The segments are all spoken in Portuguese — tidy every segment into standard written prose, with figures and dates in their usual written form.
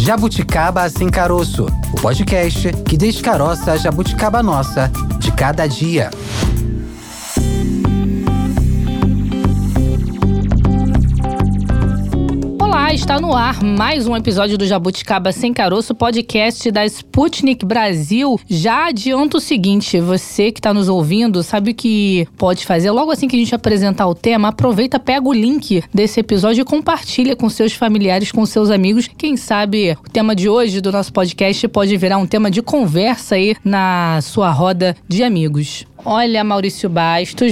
Jabuticaba Sem Caroço, o podcast que descaroça a jabuticaba nossa de cada dia. Olá, está no ar mais um episódio do Jabuticaba Sem Caroço, podcast da Sputnik Brasil. Já adianto o seguinte, você que está nos ouvindo, sabe o que pode fazer? Logo assim que a gente apresentar o tema, aproveita, pega o link desse episódio e compartilha com seus familiares, com seus amigos. Quem sabe o tema de hoje do nosso podcast pode virar um tema de conversa aí na sua roda de amigos. Olha, Maurício Bastos.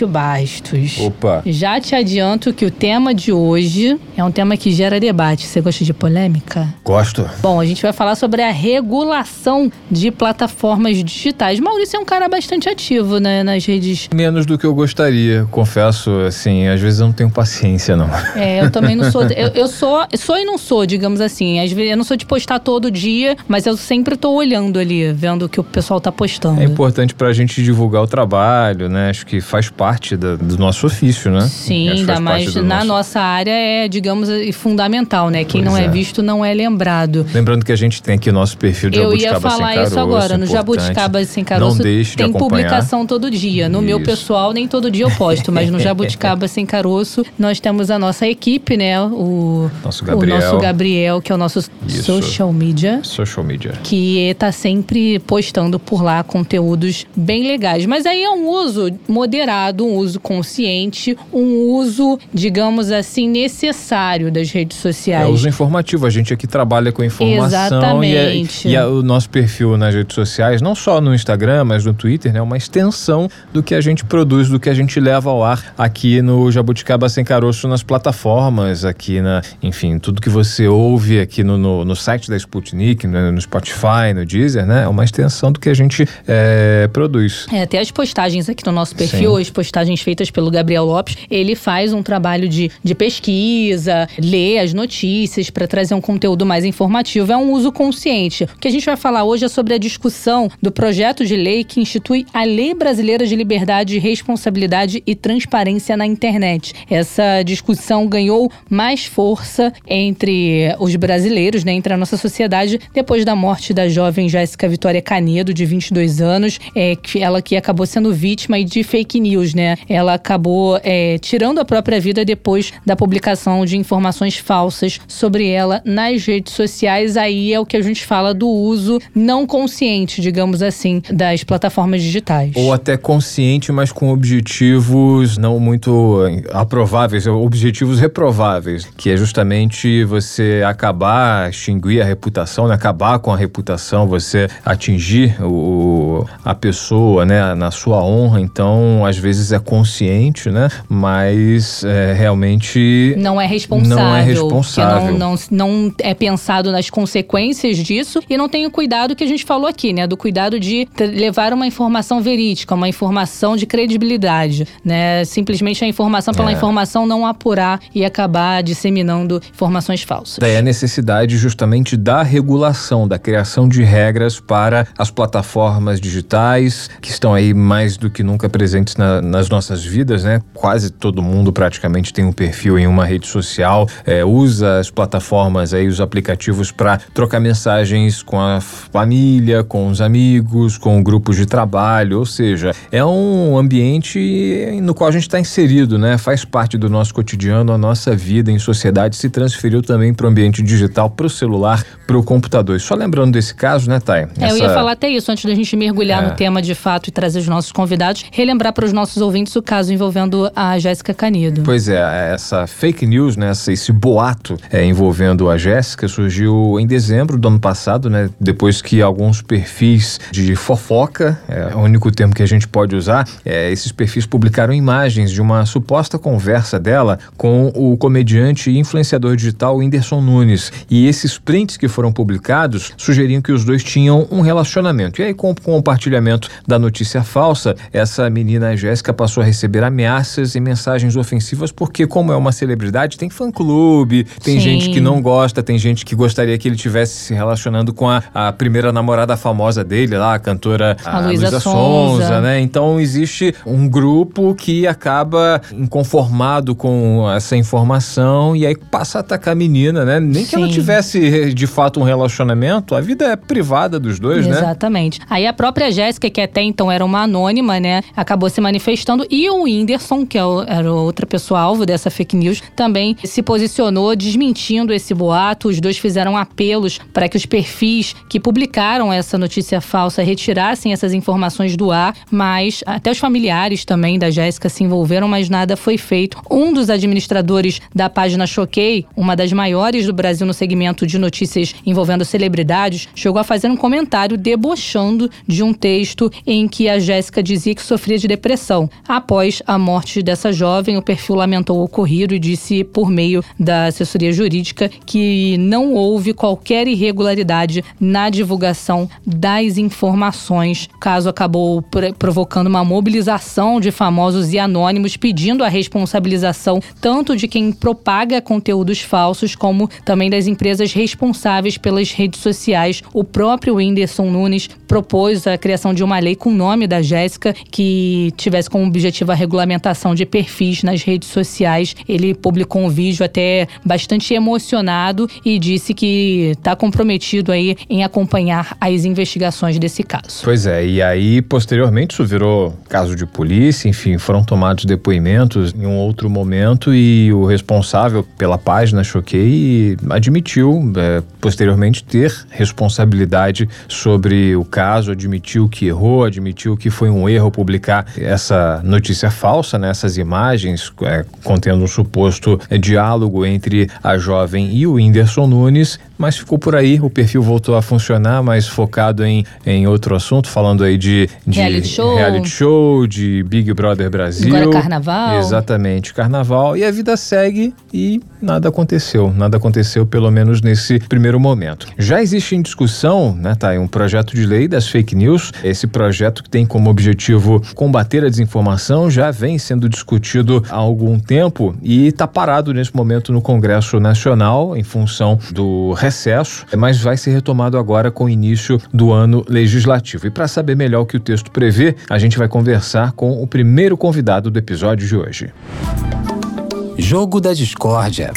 Opa! Já te adianto que o tema de hoje é um tema que gera debate. Você gosta de polêmica? Gosto. Bom, a gente vai falar sobre a regulação de plataformas digitais. Maurício é um cara bastante ativo, né, nas redes. Menos do que eu gostaria, confesso, assim, às vezes eu não tenho paciência, não. Eu também não sou. Eu sou e não sou, digamos assim. Às vezes eu não sou de postar todo dia, mas eu sempre tô olhando ali, vendo o que o pessoal tá postando. É importante pra gente divulgar o trabalho, né? Acho que faz parte do nosso ofício, né? Sim, ainda mais na nossa área é, digamos, fundamental, né? Quem não é visto não é lembrado. Lembrando que a gente tem aqui o nosso perfil de Jabuticaba Sem Caroço. Eu ia falar isso agora, no Jabuticaba Sem Caroço não deixe de tem acompanhar. Publicação todo dia. No meu pessoal, nem todo dia eu posto, mas no Jabuticaba Sem Caroço, nós temos a nossa equipe, né? O nosso Gabriel, que é o nosso social media. Que tá sempre postando por lá conteúdos bem legais. Mas aí é um uso moderado, um uso consciente, um uso, digamos assim, necessário das redes sociais. É uso informativo. A gente aqui trabalha com informação. Exatamente. E o nosso perfil nas redes sociais, não só no Instagram, mas no Twitter, né? Uma extensão do que a gente produz, do que a gente leva ao ar aqui no Jabuticaba Sem Caroço, nas plataformas, aqui enfim, tudo que você ouve aqui no site da Sputnik, no Spotify, no Deezer, né? É uma extensão do que a gente produz. Até as postagens aqui no nosso perfil, as postagens feitas pelo Gabriel Lopes, ele faz um trabalho de pesquisa, lê as notícias para trazer um conteúdo mais informativo. É um uso consciente. O que a gente vai falar hoje é sobre a discussão do projeto de lei que institui a Lei Brasileira de Liberdade, Responsabilidade e Transparência na Internet. Essa discussão ganhou mais força entre os brasileiros, né, entre a nossa sociedade, depois da morte da jovem Jéssica Vitória Canedo, de 22 anos, ela que acabou sendo vítima de fake news, né? Ela acabou tirando a própria vida depois da publicação de informações falsas sobre ela nas redes sociais. Aí é o que a gente fala do uso não consciente, digamos assim, das plataformas digitais. Ou até consciente, mas com objetivos não muito aprováveis, objetivos reprováveis, que é justamente você extinguir a reputação, né? Acabar com a reputação, você atingir a pessoa, né? Na sua honra. Então, às vezes é consciente, né? Mas realmente não é responsável. Não é pensado nas consequências disso e não tem o cuidado que a gente falou aqui, né? Do cuidado de levar uma informação verídica, uma informação de credibilidade, né? Simplesmente a informação pela informação, não apurar e acabar disseminando informações falsas. Daí a necessidade justamente da regulação, da criação de regras para as plataformas digitais que estão aí mais do que nunca presentes nas nossas vidas, né? Quase todo mundo praticamente tem um perfil em uma rede social, usa as plataformas aí, os aplicativos para trocar mensagens com a família, com os amigos, com grupos de trabalho, ou seja, é um ambiente no qual a gente está inserido, né? Faz parte do nosso cotidiano, a nossa vida em sociedade se transferiu também para o ambiente digital, para o celular, para o computador. E só lembrando desse caso, né, Thay? Eu ia falar até isso, antes da gente mergulhar no tema de fato e trazer os nossos convidados, relembrar para os nossos ouvintes o caso envolvendo a Jéssica Canedo. Pois é, essa fake news, né, esse boato envolvendo a Jéssica surgiu em dezembro do ano passado, né, depois que alguns perfis de fofoca, é o único termo que a gente pode usar, esses perfis publicaram imagens de uma suposta conversa dela com o comediante e influenciador digital Whindersson Nunes. E esses prints que foram publicados sugeriam que os dois tinham um relacionamento. E aí, com o compartilhamento da notícia notícia falsa, essa menina Jéssica passou a receber ameaças e mensagens ofensivas porque, como é uma celebridade, tem fã-clube, tem gente que não gosta, tem gente que gostaria que ele estivesse se relacionando com a primeira namorada famosa dele lá, a cantora Luísa Sonza, né? Então existe um grupo que acaba inconformado com essa informação e aí passa a atacar a menina, né? Nem que ela tivesse de fato um relacionamento, a vida é privada dos dois, né? Exatamente. Aí a própria Jéssica, que até então era uma anônima, né? Acabou se manifestando, e o Whindersson, que era outra pessoa alvo dessa fake news, também se posicionou desmentindo esse boato. Os dois fizeram apelos para que os perfis que publicaram essa notícia falsa retirassem essas informações do ar, mas até os familiares também da Jéssica se envolveram, mas nada foi feito. Um dos administradores da página Choquei, uma das maiores do Brasil no segmento de notícias envolvendo celebridades, chegou a fazer um comentário debochando de um texto em que a Jéssica dizia que sofria de depressão. Após a morte dessa jovem, o perfil lamentou o ocorrido e disse, por meio da assessoria jurídica, que não houve qualquer irregularidade na divulgação das informações. O caso acabou provocando uma mobilização de famosos e anônimos pedindo a responsabilização tanto de quem propaga conteúdos falsos como também das empresas responsáveis pelas redes sociais. O próprio Whindersson Nunes propôs a criação de uma lei com o nome da Jéssica que tivesse como objetivo a regulamentação de perfis nas redes sociais. Ele publicou um vídeo até bastante emocionado e disse que está comprometido aí em acompanhar as investigações desse caso. Pois é, e aí posteriormente isso virou caso de polícia, enfim, foram tomados depoimentos em um outro momento e o responsável pela página Choquei admitiu posteriormente ter responsabilidade sobre o caso, admitiu que errou, admitiu que foi um erro publicar essa notícia falsa, né, essas imagens contendo um suposto diálogo entre a jovem e o Whindersson Nunes, mas ficou por aí, o perfil voltou a funcionar, mas focado em outro assunto, falando aí de reality show, de Big Brother Brasil. Agora carnaval. Exatamente, carnaval, e a vida segue e nada aconteceu pelo menos nesse primeiro momento. Já existe em discussão, né, um projeto de lei das fake news. Esse projeto que tem como objetivo combater a desinformação já vem sendo discutido há algum tempo e está parado nesse momento no Congresso Nacional em função do recesso, mas vai ser retomado agora com o início do ano legislativo. E para saber melhor o que o texto prevê, a gente vai conversar com o primeiro convidado do episódio de hoje. Jogo da Discórdia.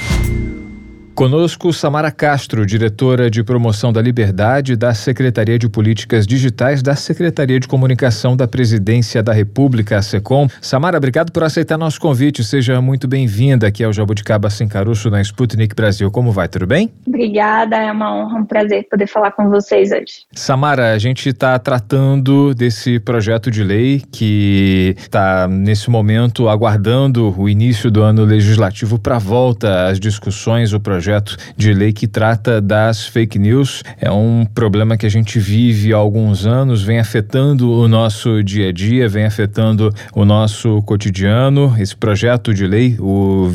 Conosco, Samara Castro, diretora de Promoção da Liberdade da Secretaria de Políticas Digitais da Secretaria de Comunicação da Presidência da República, a SECOM. Samara, obrigado por aceitar nosso convite. Seja muito bem-vinda aqui ao Jabuticaba Sem Caroço na Sputnik Brasil. Como vai? Tudo bem? Obrigada, é uma honra, um prazer poder falar com vocês hoje. Samara, a gente está tratando desse projeto de lei que está, nesse momento, aguardando o início do ano legislativo para a volta às discussões, o projeto de lei que trata das fake news. É um problema que a gente vive há alguns anos, vem afetando o nosso dia a dia, vem afetando o nosso cotidiano. Esse projeto de lei, o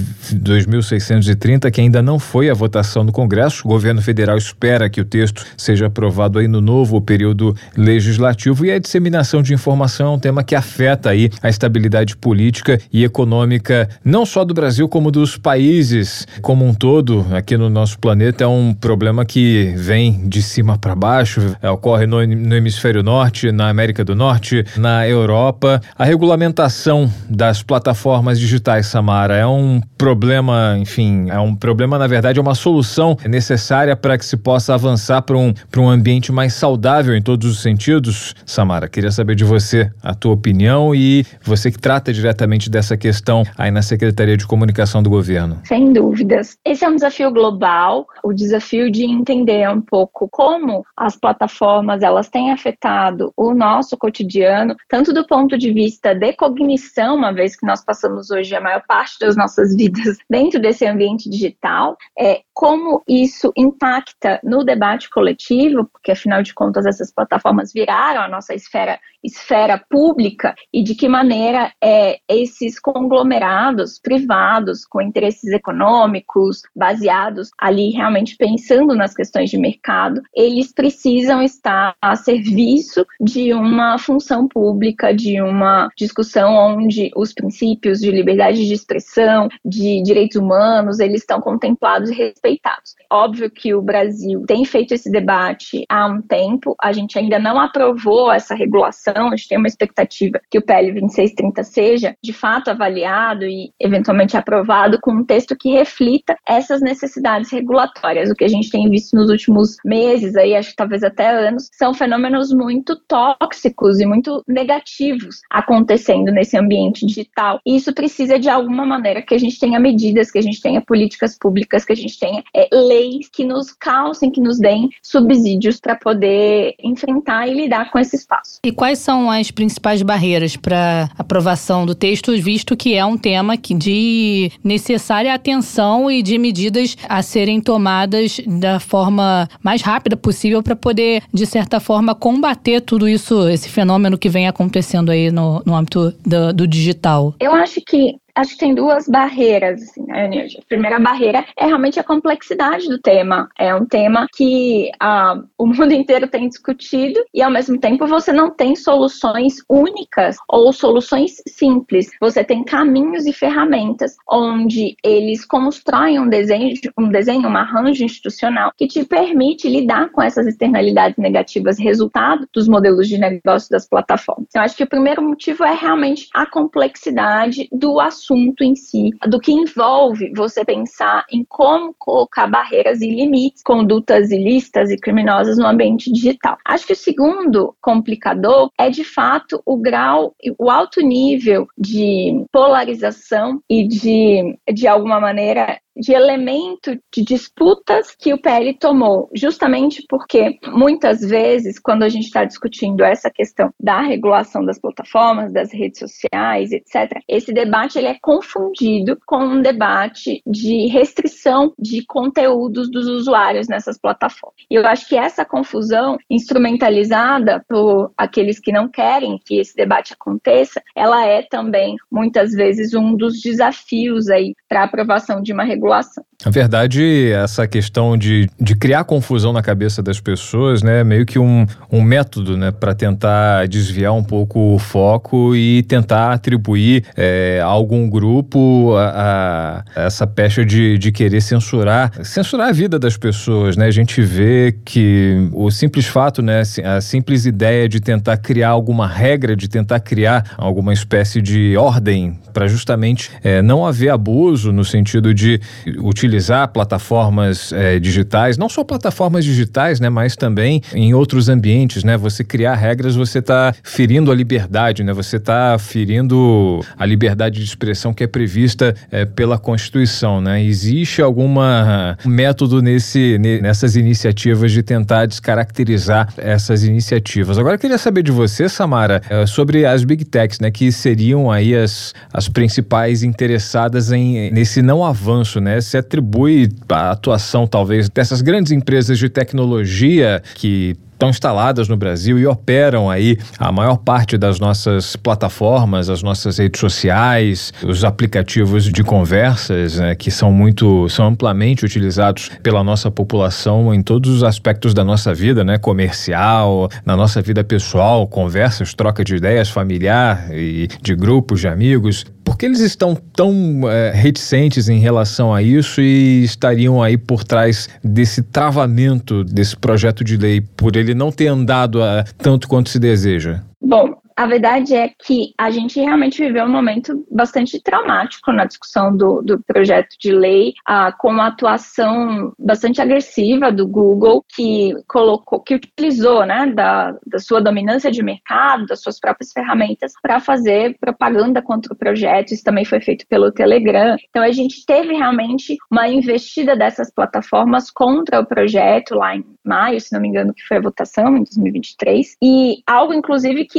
2630, que ainda não foi à votação no Congresso, o governo federal espera que o texto seja aprovado aí no novo período legislativo, e a disseminação de informação é um tema que afeta aí a estabilidade política e econômica, não só do Brasil, como dos países como um todo. Aqui no nosso planeta é um problema que vem de cima para baixo, ocorre no hemisfério norte, na América do Norte, na Europa. A regulamentação das plataformas digitais, Samara, é um problema, enfim, na verdade, é uma solução necessária para que se possa avançar para um ambiente mais saudável em todos os sentidos. Samara, queria saber de você a tua opinião e você que trata diretamente dessa questão aí na Secretaria de Comunicação do Governo. Sem dúvidas. Esse é um desafio global, o desafio de entender um pouco como as plataformas elas têm afetado o nosso cotidiano, tanto do ponto de vista de cognição, uma vez que nós passamos hoje a maior parte das nossas vidas dentro desse ambiente digital, como isso impacta no debate coletivo, porque afinal de contas essas plataformas viraram a nossa esfera pública, e de que maneira esses conglomerados privados com interesses econômicos baseados ali realmente pensando nas questões de mercado, eles precisam estar a serviço de uma função pública, de uma discussão onde os princípios de liberdade de expressão, de direitos humanos, eles estão contemplados e respeitados. Óbvio que o Brasil tem feito esse debate há um tempo, a gente ainda não aprovou essa regulação, a gente tem uma expectativa que o PL 2630 seja de fato avaliado e eventualmente aprovado com um texto que reflita essas necessidades regulatórias. O que a gente tem visto nos últimos meses, aí, acho que talvez até anos, são fenômenos muito tóxicos e muito negativos acontecendo nesse ambiente digital. E isso precisa de alguma maneira que a gente tenha medidas, que a gente tenha políticas públicas, que a gente tenha leis que nos calcem, que nos deem subsídios para poder enfrentar e lidar com esse espaço. E quais são as principais barreiras para aprovação do texto, visto que é um tema de necessária atenção e de medidas a serem tomadas da forma mais rápida possível para poder, de certa forma, combater tudo isso, esse fenômeno que vem acontecendo aí no âmbito do digital? Eu acho que tem duas barreiras, assim, né, Nilja? A primeira barreira é realmente a complexidade do tema. É um tema que o mundo inteiro tem discutido e, ao mesmo tempo, você não tem soluções únicas ou soluções simples. Você tem caminhos e ferramentas onde eles constroem um desenho, um arranjo institucional que te permite lidar com essas externalidades negativas, resultado dos modelos de negócio das plataformas. Então, acho que o primeiro motivo é realmente a complexidade do assunto em si, do que envolve você pensar em como colocar barreiras e limites, condutas ilícitas e criminosas no ambiente digital. Acho que o segundo complicador é, de fato, o alto nível de polarização e de alguma maneira, de elemento de disputas que o PL tomou, justamente porque muitas vezes, quando a gente está discutindo essa questão da regulação das plataformas, das redes sociais, etc., esse debate ele é confundido com um debate de restrição de conteúdos dos usuários nessas plataformas. E eu acho que essa confusão, instrumentalizada por aqueles que não querem que esse debate aconteça, ela é também, muitas vezes, um dos desafios aí para a aprovação de uma regulação. Na verdade, essa questão de criar confusão na cabeça das pessoas, né, meio que um método, né, para tentar desviar um pouco o foco e tentar atribuir a algum grupo a essa pecha de querer censurar a vida das pessoas, né? A gente vê que o simples fato, né, a simples ideia de tentar criar alguma regra, de tentar criar alguma espécie de ordem para justamente não haver abuso no sentido de utilizar plataformas digitais, não só plataformas digitais, né, mas também em outros ambientes, né? Você criar regras, você está ferindo a liberdade, né? Você está ferindo a liberdade de expressão que é prevista pela Constituição, né? Existe algum método nessas iniciativas de tentar descaracterizar essas iniciativas. Agora eu queria saber de você, Samara, sobre as Big Techs, né, que seriam aí as principais interessadas nesse não avanço, né? Se atribui a atuação, talvez, dessas grandes empresas de tecnologia que estão instaladas no Brasil e operam aí a maior parte das nossas plataformas, as nossas redes sociais, os aplicativos de conversas, né, que são amplamente utilizados pela nossa população em todos os aspectos da nossa vida, né, comercial, na nossa vida pessoal, conversas, troca de ideias, familiar e de grupos, de amigos. Por que eles estão tão reticentes em relação a isso e estariam aí por trás desse travamento desse projeto de lei, por ele não ter andado tanto quanto se deseja? Bom, a verdade é que a gente realmente viveu um momento bastante traumático na discussão do projeto de lei, com uma atuação bastante agressiva do Google, que utilizou, né, da sua dominância de mercado, das suas próprias ferramentas, para fazer propaganda contra o projeto. Isso também foi feito pelo Telegram. Então, a gente teve realmente uma investida dessas plataformas contra o projeto lá em maio, se não me engano, que foi a votação, em 2023, e algo, inclusive, que era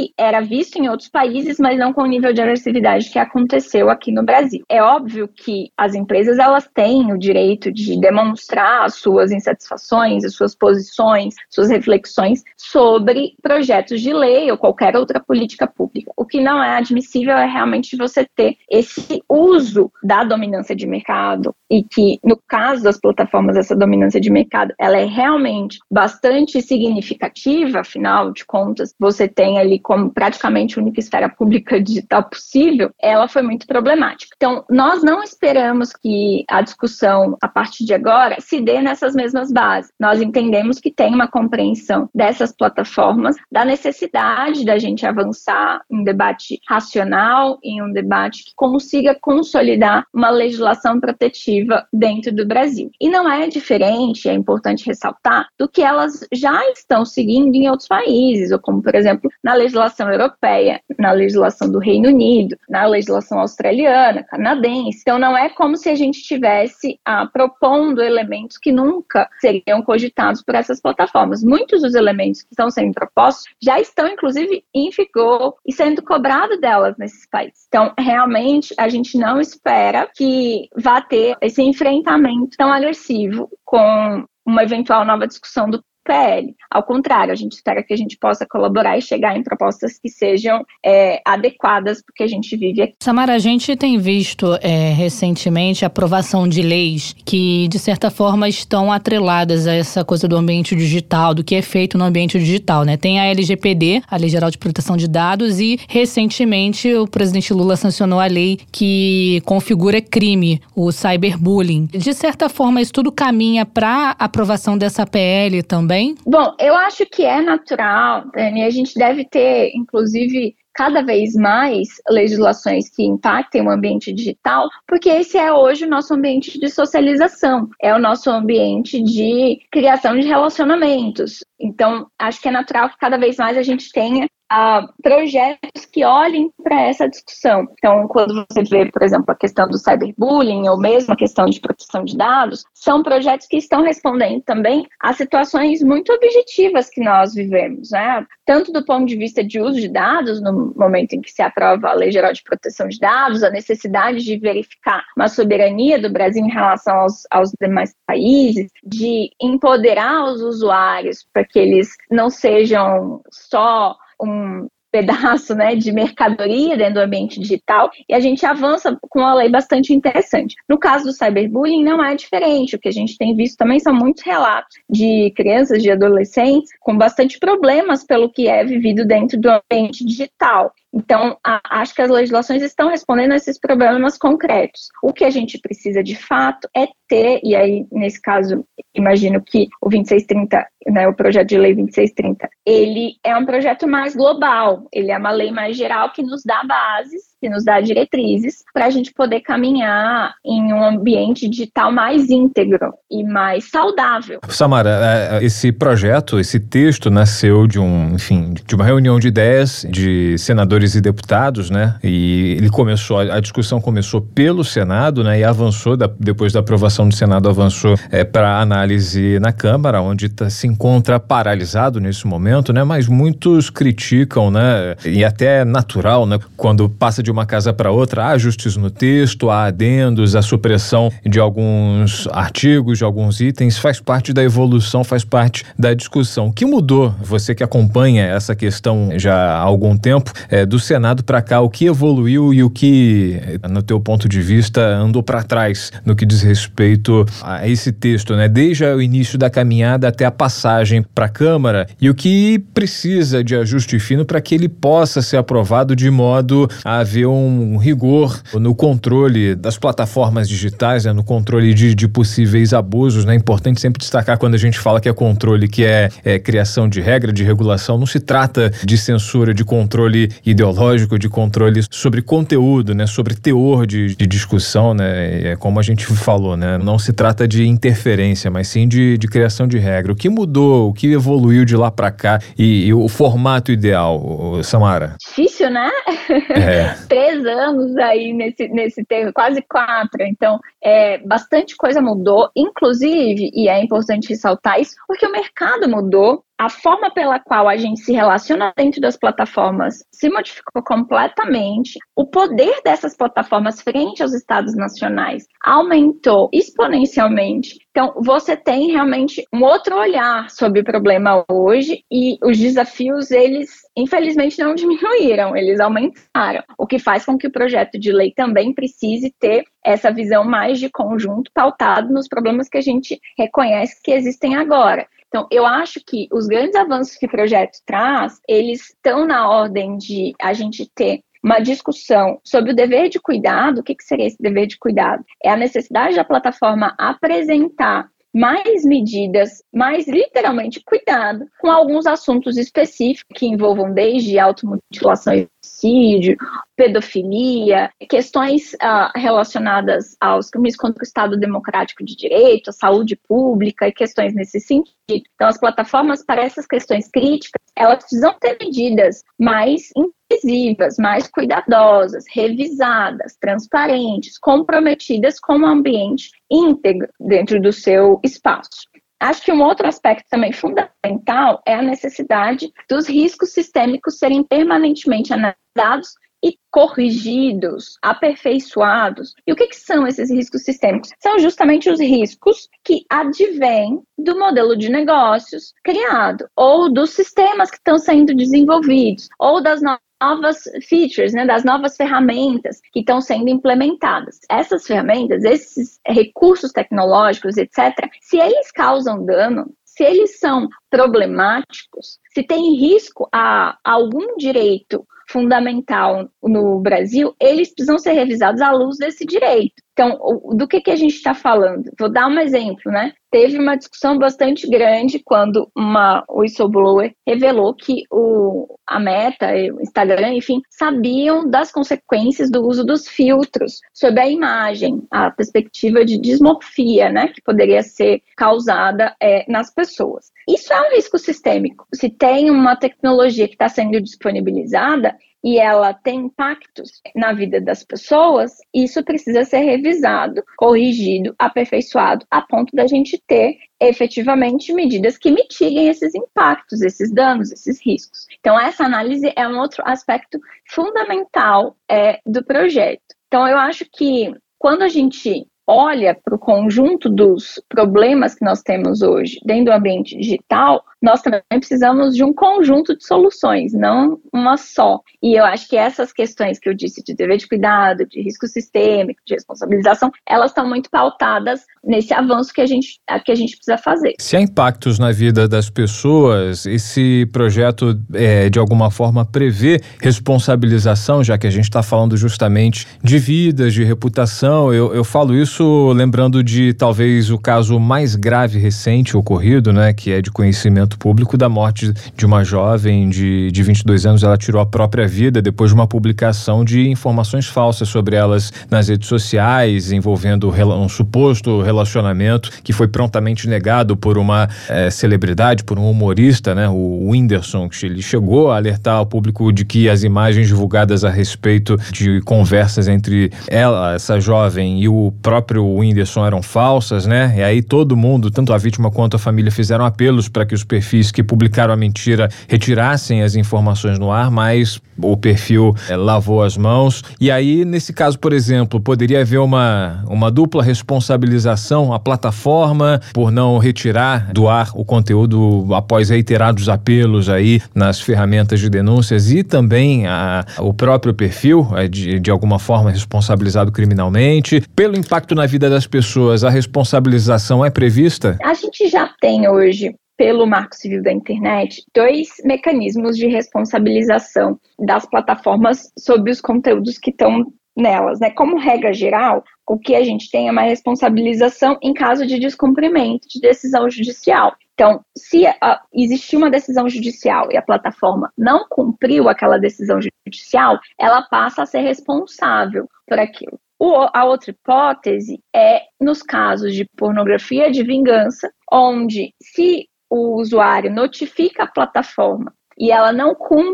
visto em outros países, mas não com o nível de agressividade que aconteceu aqui no Brasil. É óbvio que as empresas elas têm o direito de demonstrar as suas insatisfações, as suas posições, suas reflexões sobre projetos de lei ou qualquer outra política pública. O que não é admissível é realmente você ter esse uso da dominância de mercado e que, no caso das plataformas, essa dominância de mercado, ela é realmente bastante significativa, afinal de contas, você tem ali como praticamente a única esfera pública digital possível, ela foi muito problemática. Então, nós não esperamos que a discussão, a partir de agora, se dê nessas mesmas bases. Nós entendemos que tem uma compreensão dessas plataformas, da necessidade da gente avançar em um debate racional, em um debate que consiga consolidar uma legislação protetiva dentro do Brasil. E não é diferente, é importante ressaltar, do que elas já estão seguindo em outros países, ou como, por exemplo, na legislação europeia, na legislação do Reino Unido, na legislação australiana, canadense. Então, não é como se a gente estivesse propondo elementos que nunca seriam cogitados por essas plataformas. Muitos dos elementos que estão sendo propostos já estão, inclusive, em vigor e sendo cobrado delas nesses países. Então, realmente, a gente não espera que vá ter esse enfrentamento tão agressivo com uma eventual nova discussão do PL. Ao contrário, a gente espera que a gente possa colaborar e chegar em propostas que sejam adequadas para o que a gente vive aqui. Samara, a gente tem visto recentemente a aprovação de leis que, de certa forma, estão atreladas a essa coisa do ambiente digital, do que é feito no ambiente digital, né? Tem a LGPD, a Lei Geral de Proteção de Dados, e, recentemente, o presidente Lula sancionou a lei que configura crime, o cyberbullying. De certa forma, isso tudo caminha para a aprovação dessa PL também? Bom, eu acho que é natural, Dani, a gente deve ter, inclusive, cada vez mais legislações que impactem o ambiente digital, porque esse é hoje o nosso ambiente de socialização, é o nosso ambiente de criação de relacionamentos. Então, acho que é natural que cada vez mais a gente tenha projetos que olhem para essa discussão. Então, quando você vê, por exemplo, a questão do cyberbullying ou mesmo a questão de proteção de dados, são projetos que estão respondendo também a situações muito objetivas que nós vivemos, né? Tanto do ponto de vista de uso de dados, no momento em que se aprova a Lei Geral de Proteção de Dados, a necessidade de verificar uma soberania do Brasil em relação aos demais países, de empoderar os usuários para que eles não sejam só um pedaço, né, de mercadoria dentro do ambiente digital, e a gente avança com uma lei bastante interessante. No caso do cyberbullying não é diferente, o que a gente tem visto também são muitos relatos de crianças, de adolescentes com bastante problemas pelo que é vivido dentro do ambiente digital. Então, acho que as legislações estão respondendo a esses problemas concretos. O que a gente precisa, de fato, é ter, e aí, nesse caso, imagino que o 2630, né, o projeto de lei 2630, ele é um projeto mais global, ele é uma lei mais geral que nos dá bases, que nos dá diretrizes para a gente poder caminhar em um ambiente digital mais íntegro e mais saudável. Samara, esse projeto, esse texto nasceu de uma reunião de ideias de senadores e deputados, né? E ele começou, a discussão começou pelo Senado, né? E avançou, depois da aprovação do Senado, avançou para análise na Câmara, onde se encontra paralisado nesse momento, né? Mas muitos criticam, né? E até é natural, né? Quando passa de uma casa para outra, há ajustes no texto, há adendos, a supressão de alguns artigos, de alguns itens, faz parte da evolução, faz parte da discussão. O que mudou, você que acompanha essa questão já há algum tempo, do Senado para cá, o que evoluiu e o que, no teu ponto de vista, andou para trás no que diz respeito a esse texto, né? Desde o início da caminhada até a passagem para a Câmara, e o que precisa de ajuste fino para que ele possa ser aprovado de modo a haver um rigor no controle das plataformas digitais, né? No controle de possíveis abusos, né? É importante sempre destacar, quando a gente fala que é controle, que é criação de regra, de regulação, não se trata de censura, de controle ideológico, de controle sobre conteúdo, né? Sobre teor de discussão, né? É como a gente falou, né? Não se trata de interferência, mas sim de criação de regra. O que mudou, o que evoluiu de lá para cá e o formato ideal, Samara? Difícil, né? 3 anos aí nesse termo, quase 4. Então, bastante coisa mudou, inclusive, e é importante ressaltar isso, porque o mercado mudou, a forma pela qual a gente se relaciona dentro das plataformas se modificou completamente, o poder dessas plataformas frente aos estados nacionais aumentou exponencialmente. Então, você tem realmente um outro olhar sobre o problema hoje e os desafios, eles, infelizmente, não diminuíram, eles aumentaram, o que faz com que o projeto de lei também precise ter essa visão mais de conjunto pautado nos problemas que a gente reconhece que existem agora. Então, eu acho que os grandes avanços que o projeto traz, eles estão na ordem de a gente ter uma discussão sobre o dever de cuidado. O que seria esse dever de cuidado? É a necessidade da plataforma apresentar mais medidas, mais literalmente cuidado com alguns assuntos específicos que envolvam desde automutilação e suicídio, pedofilia, questões relacionadas aos crimes contra o Estado Democrático de Direito, a saúde pública e questões nesse sentido. Então, as plataformas, para essas questões críticas, elas precisam ter medidas mais incisivas, mais cuidadosas, revisadas, transparentes, comprometidas com o ambiente íntegro dentro do seu espaço. Acho que um outro aspecto também fundamental é a necessidade dos riscos sistêmicos serem permanentemente analisados e corrigidos, aperfeiçoados. E o que são esses riscos sistêmicos? São justamente os riscos que advêm do modelo de negócios criado, ou dos sistemas que estão sendo desenvolvidos, ou das novas features, das novas ferramentas que estão sendo implementadas. Essas ferramentas, esses recursos tecnológicos, etc., se eles causam dano, se eles são problemáticos, se tem risco a algum direito fundamental no Brasil, eles precisam ser revisados à luz desse direito. Então, do que a gente está falando? Vou dar um exemplo, Teve uma discussão bastante grande quando uma whistleblower revelou que a Meta, o Instagram, enfim, sabiam das consequências do uso dos filtros sobre a imagem, a perspectiva de dismorfia, que poderia ser causada nas pessoas. Isso é um risco sistêmico. Se tem uma tecnologia que está sendo disponibilizada e ela tem impactos na vida das pessoas, isso precisa ser revisado, corrigido, aperfeiçoado, a ponto da gente ter efetivamente medidas que mitiguem esses impactos, esses danos, esses riscos. Então, essa análise é um outro aspecto fundamental do projeto. Então, eu acho que quando a gente olha para o conjunto dos problemas que nós temos hoje dentro do ambiente digital, nós também precisamos de um conjunto de soluções, não uma só. E eu acho que essas questões que eu disse de dever de cuidado, de risco sistêmico, de responsabilização, elas estão muito pautadas nesse avanço que a gente precisa fazer. Se há impactos na vida das pessoas, esse projeto de alguma forma prevê responsabilização, já que a gente está falando justamente de vidas, de reputação. Eu falo isso lembrando de talvez o caso mais grave recente ocorrido, que é de conhecimento público, da morte de uma jovem de 22 anos. Ela tirou a própria vida depois de uma publicação de informações falsas sobre elas nas redes sociais, envolvendo um suposto relacionamento que foi prontamente negado por uma celebridade, por um humorista, o Whindersson, que ele chegou a alertar ao público de que as imagens divulgadas a respeito de conversas entre ela, essa jovem, e o próprio Whindersson eram falsas, E aí todo mundo, tanto a vítima quanto a família, fizeram apelos para que os perfis que publicaram a mentira retirassem as informações no ar, mas o perfil lavou as mãos. E aí, nesse caso, por exemplo, poderia haver uma dupla responsabilização, a plataforma por não retirar do ar o conteúdo após reiterados apelos aí nas ferramentas de denúncias, e também o próprio perfil de alguma forma responsabilizado criminalmente. Pelo impacto na vida das pessoas, a responsabilização é prevista? A gente já tem hoje, pelo Marco Civil da Internet, 2 mecanismos de responsabilização das plataformas sobre os conteúdos que estão nelas, Como regra geral, o que a gente tem é uma responsabilização em caso de descumprimento de decisão judicial. Então, se existir uma decisão judicial e a plataforma não cumpriu aquela decisão judicial, ela passa a ser responsável por aquilo. A outra hipótese é nos casos de pornografia de vingança, onde se o usuário notifica a plataforma e ela não cumpre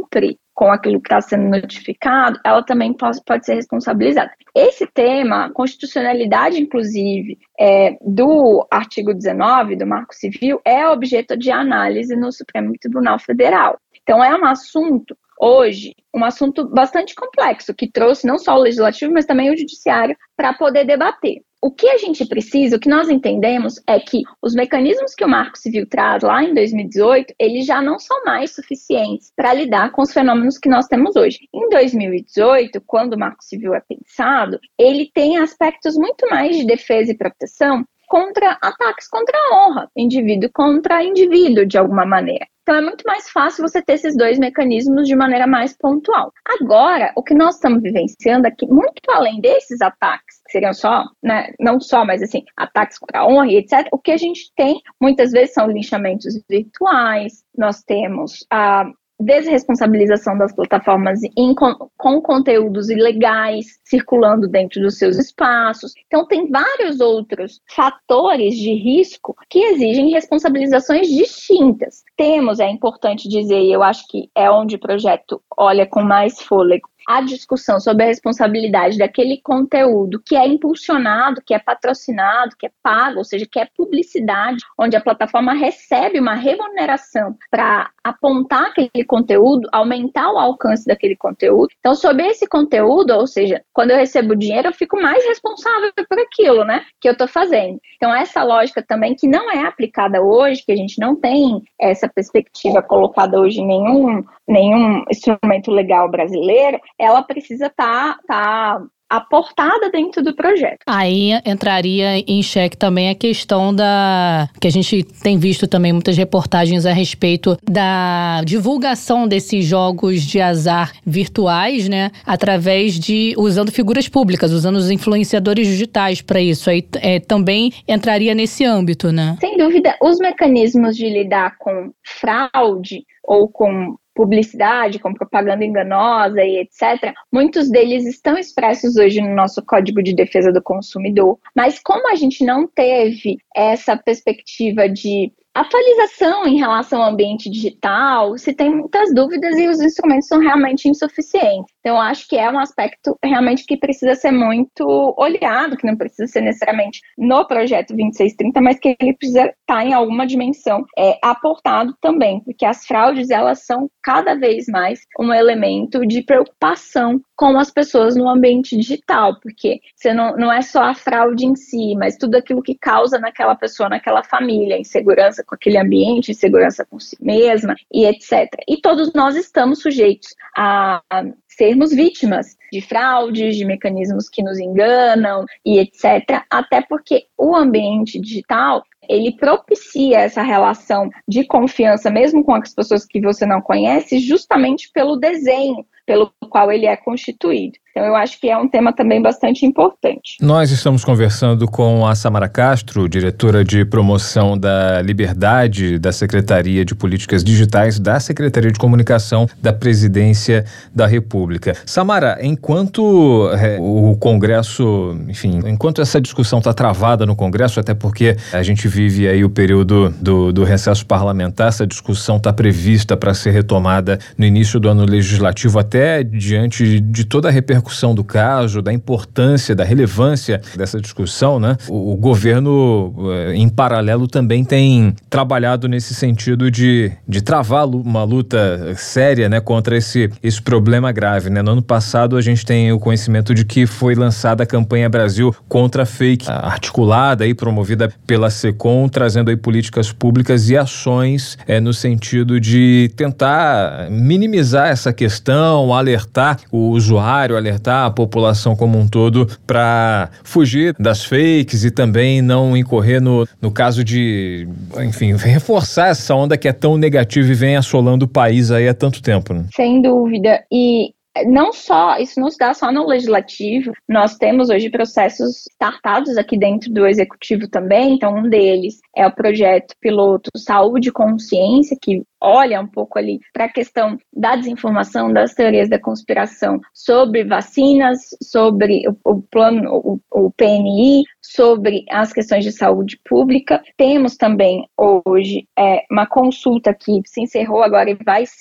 com aquilo que está sendo notificado, ela também pode ser responsabilizada. Esse tema, a constitucionalidade, inclusive, do artigo 19 do Marco Civil, é objeto de análise no Supremo Tribunal Federal. Então, é um assunto, hoje, um assunto bastante complexo, que trouxe não só o legislativo, mas também o judiciário para poder debater. O que a gente precisa, o que nós entendemos é que os mecanismos que o Marco Civil traz lá em 2018, eles já não são mais suficientes para lidar com os fenômenos que nós temos hoje. Em 2018, quando o Marco Civil é pensado, ele tem aspectos muito mais de defesa e proteção contra ataques contra a honra, indivíduo contra indivíduo, de alguma maneira. Então, é muito mais fácil você ter esses dois mecanismos de maneira mais pontual. Agora, o que nós estamos vivenciando aqui, muito além desses ataques, que seriam só, né, não só, mas assim, ataques contra a honra e etc., o que a gente tem, muitas vezes, são linchamentos virtuais, nós temos a desresponsabilização das plataformas com conteúdos ilegais circulando dentro dos seus espaços. Então, tem vários outros fatores de risco que exigem responsabilizações distintas. Temos, é importante dizer, e eu acho que é onde o projeto olha com mais fôlego, a discussão sobre a responsabilidade daquele conteúdo que é impulsionado, que é patrocinado, que é pago, ou seja, que é publicidade, onde a plataforma recebe uma remuneração para apontar aquele conteúdo, aumentar o alcance daquele conteúdo. Então, sobre esse conteúdo, ou seja, quando eu recebo dinheiro, eu fico mais responsável por aquilo, né, que eu estou fazendo. Então, essa lógica também que não é aplicada hoje, que a gente não tem essa perspectiva colocada hoje em nenhum instrumento legal brasileiro, ela precisa estar aportada dentro do projeto. Aí entraria em xeque também a questão que a gente tem visto também muitas reportagens a respeito da divulgação desses jogos de azar virtuais, né? Usando figuras públicas, usando os influenciadores digitais para isso. Aí também entraria nesse âmbito, né? Sem dúvida, os mecanismos de lidar com fraude ou com publicidade, com propaganda enganosa e etc., muitos deles estão expressos hoje no nosso Código de Defesa do Consumidor, mas como a gente não teve essa perspectiva de atualização em relação ao ambiente digital, se tem muitas dúvidas e os instrumentos são realmente insuficientes. Então, eu acho que é um aspecto realmente que precisa ser muito olhado, que não precisa ser necessariamente no projeto 2630, mas que ele precisa estar em alguma dimensão aportado também, porque as fraudes, elas são cada vez mais um elemento de preocupação com as pessoas no ambiente digital, porque você não é só a fraude em si, mas tudo aquilo que causa naquela pessoa, naquela família, insegurança com aquele ambiente, insegurança com si mesma e etc. E todos nós estamos sujeitos a sermos vítimas de fraudes, de mecanismos que nos enganam e etc. Até porque o ambiente digital, ele propicia essa relação de confiança, mesmo com as pessoas que você não conhece, justamente pelo desenho pelo qual ele é constituído. Então, eu acho que é um tema também bastante importante. Nós estamos conversando com a Samara Castro, diretora de promoção da liberdade da Secretaria de Políticas Digitais da Secretaria de Comunicação da Presidência da República. Samara, enquanto o Congresso, enfim, enquanto essa discussão está travada no Congresso, até porque a gente vive aí o período do recesso parlamentar, essa discussão está prevista para ser retomada no início do ano legislativo, até diante de toda a repercussão do caso, da importância, da relevância dessa discussão, né? O governo, em paralelo, também tem trabalhado nesse sentido de travar uma luta séria, né, contra esse problema grave, né? No ano passado, a gente tem o conhecimento de que foi lançada a campanha Brasil contra a fake, articulada e promovida pela SECOM, trazendo aí políticas públicas e ações no sentido de tentar minimizar essa questão, alertar o usuário, alertar a população como um todo para fugir das fakes e também não incorrer no caso de, enfim, reforçar essa onda que é tão negativa e vem assolando o país aí há tanto tempo, né? Sem dúvida. E não só, isso não se dá só no legislativo, nós temos hoje processos startados aqui dentro do executivo também, então um deles é o projeto piloto Saúde e Consciência, que olha um pouco ali para a questão da desinformação, das teorias da conspiração sobre vacinas, sobre o plano, o PNI, sobre as questões de saúde pública. Temos também hoje uma consulta que se encerrou agora e vai ser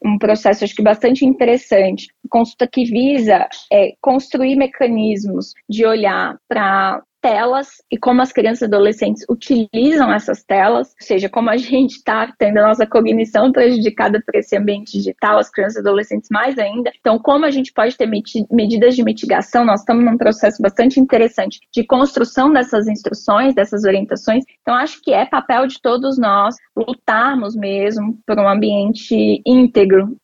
um processo, acho que bastante interessante, consulta que visa construir mecanismos de olhar para telas e como as crianças e adolescentes utilizam essas telas, ou seja, como a gente está tendo a nossa cognição prejudicada por esse ambiente digital, as crianças e adolescentes mais ainda. Então, como a gente pode ter medidas de mitigação, nós estamos num processo bastante interessante de construção dessas instruções, dessas orientações. Então, acho que é papel de todos nós lutarmos mesmo por um ambiente íntegro,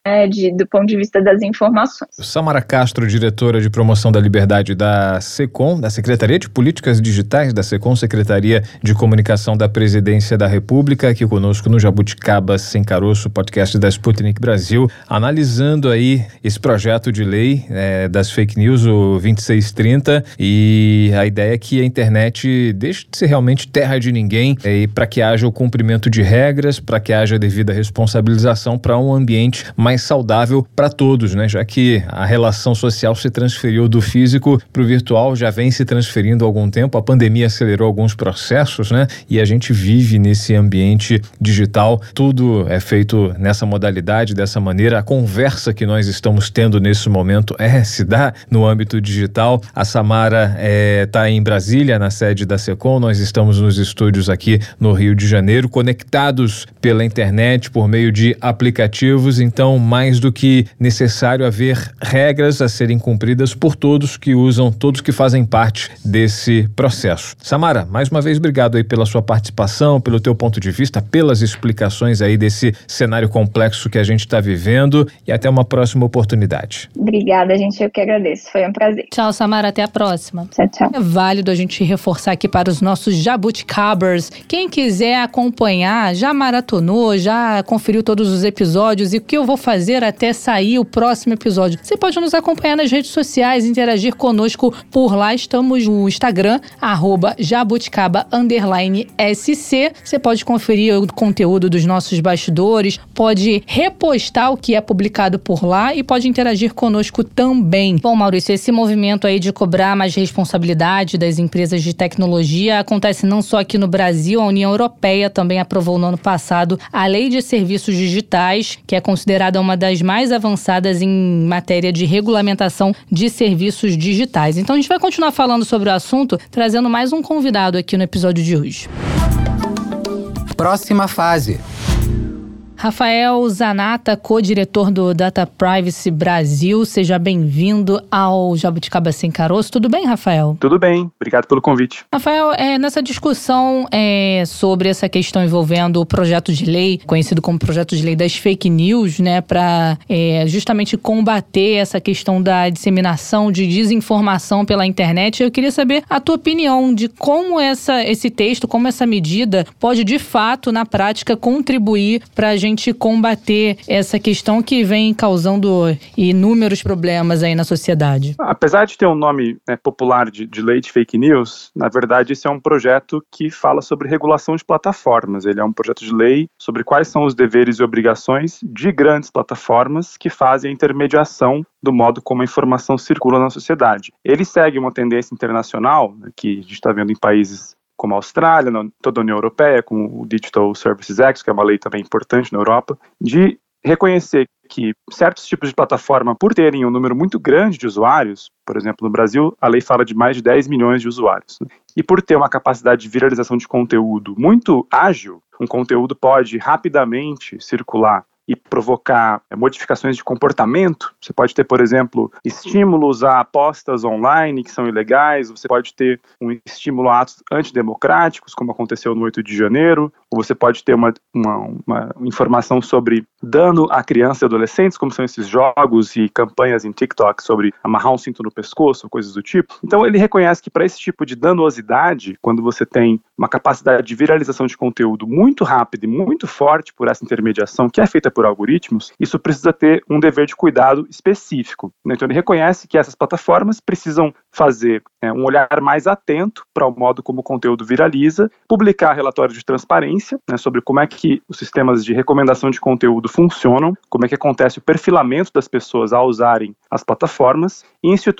do ponto de vista das informações. Samara Castro, diretora de Promoção da Liberdade da SECOM, da Secretaria de Políticas Digitais da SECOM, Secretaria de Comunicação da Presidência da República, aqui conosco no Jabuticaba Sem Caroço, podcast da Sputnik Brasil, analisando aí esse projeto de lei das fake news, o 2630, e a ideia é que a internet deixe de ser realmente terra de ninguém, e para que haja o cumprimento de regras, para que haja devida responsabilização para um ambiente mais saudável para todos, né? Já que a relação social se transferiu do físico para o virtual, já vem se transferindo há algum tempo, a pandemia acelerou alguns processos, né? E a gente vive nesse ambiente digital, tudo é feito nessa modalidade, dessa maneira. A conversa que nós estamos tendo nesse momento se dá no âmbito digital. A Samara está em Brasília, na sede da SECOM, nós estamos nos estúdios aqui no Rio de Janeiro, conectados pela internet, por meio de aplicativos. Então, mais do que necessário haver regras a serem cumpridas por todos que usam, todos que fazem parte desse processo. Samara, mais uma vez, obrigado aí pela sua participação, pelo teu ponto de vista, pelas explicações aí desse cenário complexo que a gente está vivendo, e até uma próxima oportunidade. Obrigada, gente, eu que agradeço, foi um prazer. Tchau, Samara, até a próxima. Tchau, tchau. É válido a gente reforçar aqui para os nossos jabuticabers. Quem quiser acompanhar, já maratonou, já conferiu todos os episódios e o que eu vou fazer até sair o próximo episódio. Você pode nos acompanhar nas redes sociais, interagir conosco por lá. Estamos no Instagram, @jabuticaba_SC. Você pode conferir o conteúdo dos nossos bastidores, pode repostar o que é publicado por lá e pode interagir conosco também. Bom, Maurício, esse movimento aí de cobrar mais responsabilidade das empresas de tecnologia acontece não só aqui no Brasil, a União Europeia também aprovou no ano passado a Lei de Serviços Digitais, que é considerada uma das mais avançadas em matéria de regulamentação de serviços digitais. Então a gente vai continuar falando sobre o assunto, trazendo mais um convidado aqui no episódio de hoje. Próxima fase. Rafael Zanata, co-diretor do Data Privacy Brasil. Seja bem-vindo ao Jabuticaba Sem Caroço. Tudo bem, Rafael? Tudo bem, obrigado pelo convite. Rafael, nessa discussão sobre essa questão envolvendo o projeto de lei, conhecido como projeto de lei das fake news, né, para justamente combater essa questão da disseminação de desinformação pela internet, eu queria saber a tua opinião de como esse texto, como essa medida pode, de fato, na prática, contribuir para a gente combater essa questão que vem causando inúmeros problemas aí na sociedade. Apesar de ter um nome popular de lei de fake news, na verdade esse é um projeto que fala sobre regulação de plataformas. Ele é um projeto de lei sobre quais são os deveres e obrigações de grandes plataformas que fazem a intermediação do modo como a informação circula na sociedade. Ele segue uma tendência internacional, que a gente está vendo em países como a Austrália, toda a União Europeia, com o Digital Services Act, que é uma lei também importante na Europa, de reconhecer que certos tipos de plataforma, por terem um número muito grande de usuários, por exemplo, no Brasil, a lei fala de mais de 10 milhões de usuários, né? E por ter uma capacidade de viralização de conteúdo muito ágil, um conteúdo pode rapidamente circular e provocar modificações de comportamento. Você pode ter, por exemplo, estímulos a apostas online que são ilegais, você pode ter um estímulo a atos antidemocráticos, como aconteceu no 8 de janeiro, ou você pode ter uma informação sobre dano a crianças e adolescentes, como são esses jogos e campanhas em TikTok sobre amarrar um cinto no pescoço, coisas do tipo. Então ele reconhece que para esse tipo de danosidade, quando você tem uma capacidade de viralização de conteúdo muito rápida e muito forte por essa intermediação que é feita por algoritmos, isso precisa ter um dever de cuidado específico. Então ele reconhece que essas plataformas precisam fazer um olhar mais atento para o modo como o conteúdo viraliza, publicar relatórios de transparência sobre como é que os sistemas de recomendação de conteúdo funcionam, como é que acontece o perfilamento das pessoas ao usarem as plataformas, e instituir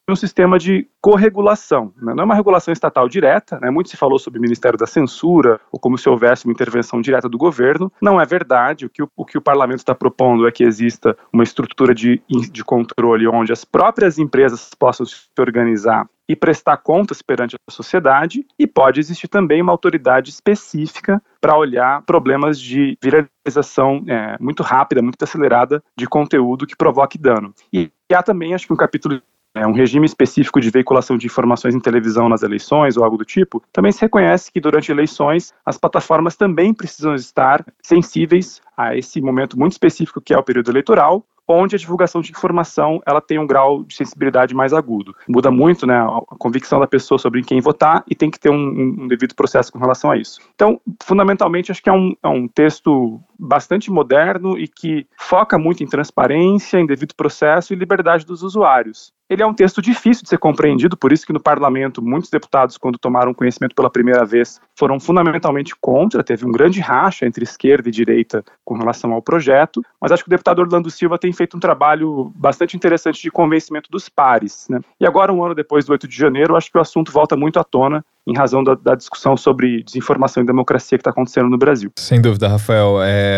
um sistema de corregulação, né? Não é uma regulação estatal direta, né? Muito se falou sobre o Ministério da Censura, ou como se houvesse uma intervenção direta do governo. Não é verdade. O que o parlamento está propondo é que exista uma estrutura de controle onde as próprias empresas possam se organizar e prestar contas perante a sociedade, e pode existir também uma autoridade específica para olhar problemas de viralização muito rápida, muito acelerada de conteúdo que provoque dano. E há também, acho que um capítulo, um regime específico de veiculação de informações em televisão nas eleições ou algo do tipo. Também se reconhece que durante eleições as plataformas também precisam estar sensíveis a esse momento muito específico que é o período eleitoral, onde a divulgação de informação ela tem um grau de sensibilidade mais agudo. Muda muito, né, a convicção da pessoa sobre quem votar, e tem que ter um devido processo com relação a isso. Então, fundamentalmente, acho que é um texto bastante moderno e que foca muito em transparência, em devido processo e liberdade dos usuários. Ele é um texto difícil de ser compreendido, por isso que no parlamento muitos deputados, quando tomaram conhecimento pela primeira vez, foram fundamentalmente contra. Teve um grande racha entre esquerda e direita com relação ao projeto, mas acho que o deputado Orlando Silva tem feito um trabalho bastante interessante de convencimento dos pares, né? E agora, um ano depois do 8 de janeiro, acho que o assunto volta muito à tona em razão da discussão sobre desinformação e democracia que está acontecendo no Brasil. Sem dúvida, Rafael.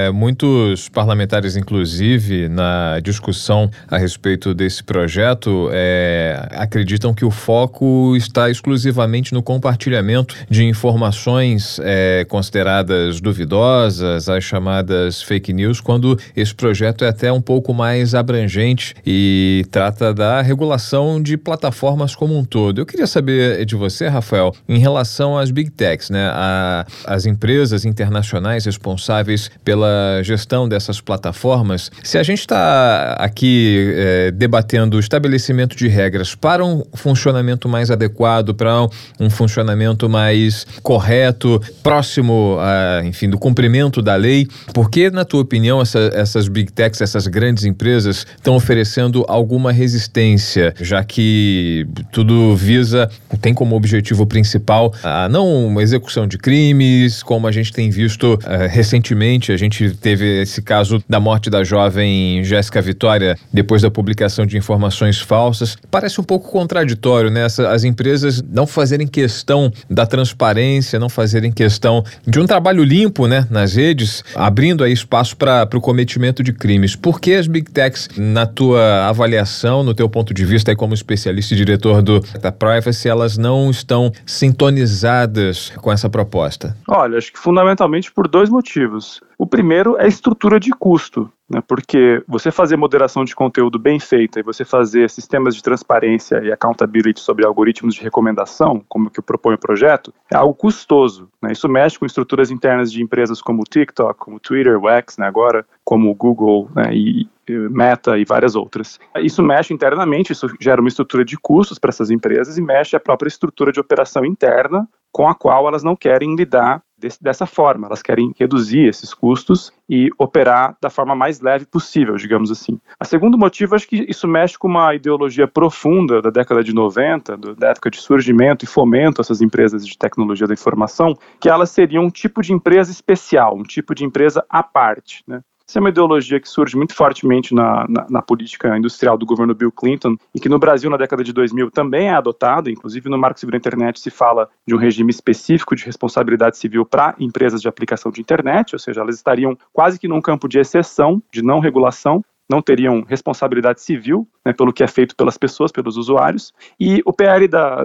Muitos parlamentares, inclusive, na discussão a respeito desse projeto, acreditam que o foco está exclusivamente no compartilhamento de informações consideradas duvidosas, as chamadas fake news, quando esse projeto é até um pouco mais abrangente e trata da regulação de plataformas como um todo. Eu queria saber de você, Rafael, em relação às Big Techs, né? As empresas internacionais responsáveis pela gestão dessas plataformas. Se a gente está aqui debatendo o estabelecimento de regras para um funcionamento mais adequado, para um funcionamento mais correto, próximo, do cumprimento da lei, por que, na tua opinião, essas Big Techs, essas grandes empresas, estão oferecendo alguma resistência, já que tudo tem como objetivo principal não uma execução de crimes, como a gente tem visto recentemente. A gente teve esse caso da morte da jovem Jéssica Vitória depois da publicação de informações falsas. Parece um pouco contraditório, né? As empresas não fazerem questão da transparência, não fazerem questão de um trabalho limpo, né, nas redes, abrindo aí espaço para o cometimento de crimes. Por que as Big Techs, na tua avaliação, no teu ponto de vista aí como especialista e diretor da Privacy, elas não estão sintonizadas com essa proposta? Olha, acho que fundamentalmente por dois motivos. O primeiro é a estrutura de custo, né? Porque você fazer moderação de conteúdo bem feita e você fazer sistemas de transparência e accountability sobre algoritmos de recomendação, como que propõe o projeto, é algo custoso, né? Isso mexe com estruturas internas de empresas como o TikTok, como o Twitter, o X, né, agora, como o Google, né, e Meta e várias outras. Isso mexe internamente, isso gera uma estrutura de custos para essas empresas e mexe a própria estrutura de operação interna com a qual elas não querem lidar dessa forma. Elas querem reduzir esses custos e operar da forma mais leve possível, digamos assim. O segundo motivo, acho que isso mexe com uma ideologia profunda da década de 90, da época de surgimento e fomento dessas empresas de tecnologia da informação, que elas seriam um tipo de empresa especial, um tipo de empresa à parte, né? Essa é uma ideologia que surge muito fortemente na política industrial do governo Bill Clinton e que no Brasil, na década de 2000, também é adotada. Inclusive, no Marco Civil da Internet se fala de um regime específico de responsabilidade civil para empresas de aplicação de internet, ou seja, elas estariam quase que num campo de exceção, de não regulação, não teriam responsabilidade civil, né, pelo que é feito pelas pessoas, pelos usuários. E o PL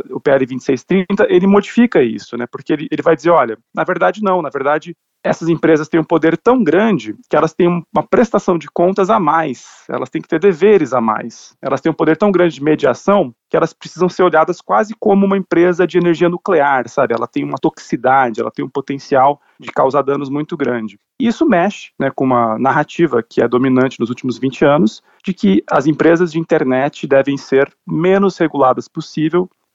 2630, ele modifica isso, né, porque ele vai dizer, olha, na verdade não, na verdade essas empresas têm um poder tão grande que elas têm uma prestação de contas a mais, elas têm que ter deveres a mais, elas têm um poder tão grande de mediação que elas precisam ser olhadas quase como uma empresa de energia nuclear, sabe? Ela tem uma toxicidade, ela tem um potencial de causar danos muito grande. E isso mexe, né, com uma narrativa que é dominante nos últimos 20 anos, de que as empresas de internet devem ser menos reguladas possível,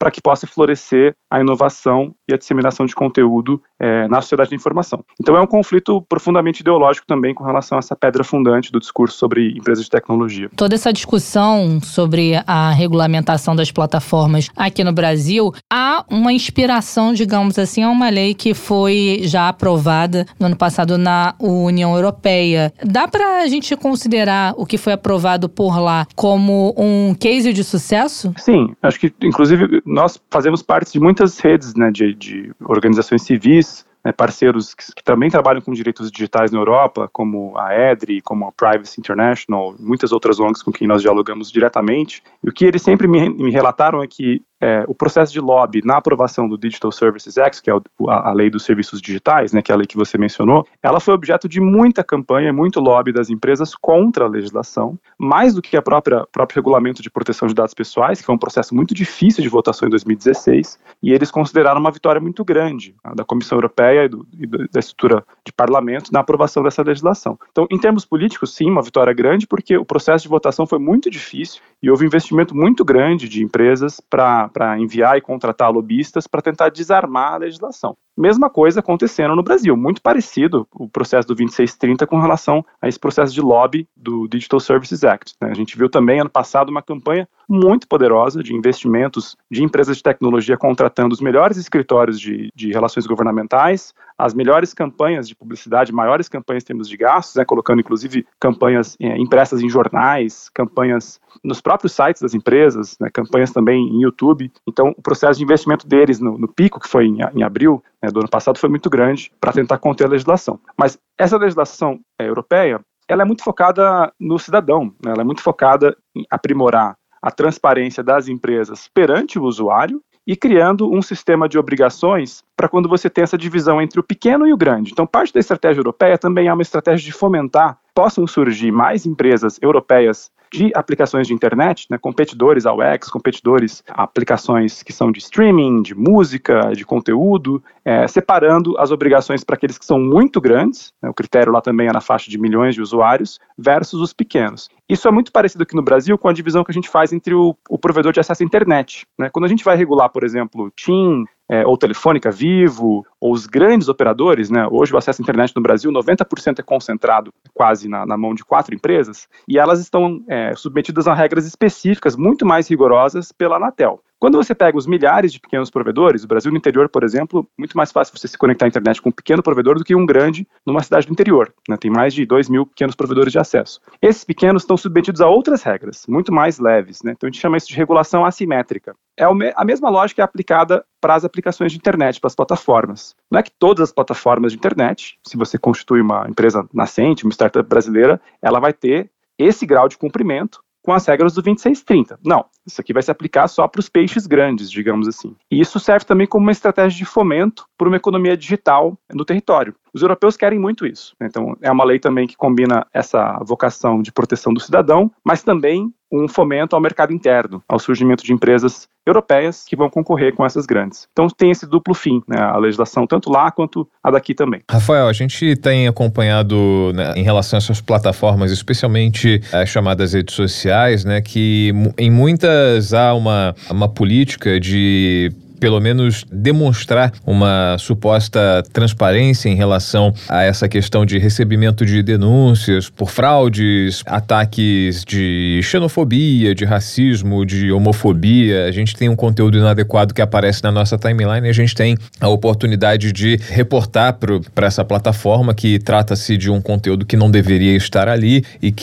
para que possa florescer a inovação e a disseminação de conteúdo na sociedade da informação. Então é um conflito profundamente ideológico também com relação a essa pedra fundante do discurso sobre empresas de tecnologia. Toda essa discussão sobre a regulamentação das plataformas aqui no Brasil, há uma inspiração, digamos assim, a uma lei que foi já aprovada no ano passado na União Europeia. Dá para a gente considerar o que foi aprovado por lá como um case de sucesso? Sim, acho que inclusive nós fazemos parte de muitas redes, né, de organizações civis, parceiros que também trabalham com direitos digitais na Europa, como a EDRI, como a Privacy International, muitas outras ONGs com quem nós dialogamos diretamente. E o que eles sempre me relataram é que o processo de lobby na aprovação do Digital Services Act, que é a lei dos serviços digitais, né, que é a lei que você mencionou, ela foi objeto de muita campanha, muito lobby das empresas contra a legislação, mais do que o próprio regulamento de proteção de dados pessoais, que foi um processo muito difícil de votação em 2016, e eles consideraram uma vitória muito grande da Comissão Europeia e da estrutura de parlamento na aprovação dessa legislação. Então, em termos políticos, sim, uma vitória grande, porque o processo de votação foi muito difícil e houve um investimento muito grande de empresas para enviar e contratar lobistas para tentar desarmar a legislação. Mesma coisa acontecendo no Brasil, muito parecido o processo do 2630 com relação a esse processo de lobby do Digital Services Act, né? A gente viu também ano passado uma campanha muito poderosa de investimentos de empresas de tecnologia contratando os melhores escritórios de relações governamentais, as melhores campanhas de publicidade, maiores campanhas em termos de gastos, né, colocando inclusive campanhas impressas em jornais, campanhas nos próprios sites das empresas, né, campanhas também em YouTube. Então, o processo de investimento deles no pico, que foi em abril do ano passado, foi muito grande para tentar conter a legislação. Mas essa legislação europeia, ela é muito focada no cidadão, né, ela é muito focada em aprimorar a transparência das empresas perante o usuário e criando um sistema de obrigações para quando você tem essa divisão entre o pequeno e o grande. Então, parte da estratégia europeia também é uma estratégia de fomentar, possam surgir mais empresas europeias de aplicações de internet, né, competidores ao X, competidores a aplicações que são de streaming, de música, de conteúdo, separando as obrigações para aqueles que são muito grandes, né, o critério lá também é na faixa de milhões de usuários, versus os pequenos. Isso é muito parecido aqui no Brasil com a divisão que a gente faz entre o provedor de acesso à internet, né? Quando a gente vai regular, por exemplo, TIM, ou Telefônica, Vivo, ou os grandes operadores, né? Hoje o acesso à internet no Brasil, 90% é concentrado quase na mão de 4 empresas, e elas estão submetidas a regras específicas muito mais rigorosas pela Anatel. Quando você pega os milhares de pequenos provedores, o Brasil no interior, por exemplo, muito mais fácil você se conectar à internet com um pequeno provedor do que um grande numa cidade do interior, né? Tem mais de 2.000 pequenos provedores de acesso. Esses pequenos estão submetidos a outras regras, muito mais leves, né? Então a gente chama isso de regulação assimétrica. A mesma lógica é aplicada para as aplicações de internet, para as plataformas. Não é que todas as plataformas de internet, se você constitui uma empresa nascente, uma startup brasileira, ela vai ter esse grau de cumprimento com as regras do 2630. Não, isso aqui vai se aplicar só para os peixes grandes, digamos assim. E isso serve também como uma estratégia de fomento para uma economia digital no território. Os europeus querem muito isso. Então, é uma lei também que combina essa vocação de proteção do cidadão, mas também um fomento ao mercado interno, ao surgimento de empresas europeias que vão concorrer com essas grandes. Então, tem esse duplo fim, né, a legislação tanto lá quanto a daqui também. Rafael, a gente tem acompanhado, né, em relação a essas plataformas, especialmente as chamadas redes sociais, né, que em muitas há uma política de pelo menos demonstrar uma suposta transparência em relação a essa questão de recebimento de denúncias por fraudes, ataques de xenofobia, de racismo, de homofobia. A gente tem um conteúdo inadequado que aparece na nossa timeline e a gente tem a oportunidade de reportar para essa plataforma que trata-se de um conteúdo que não deveria estar ali e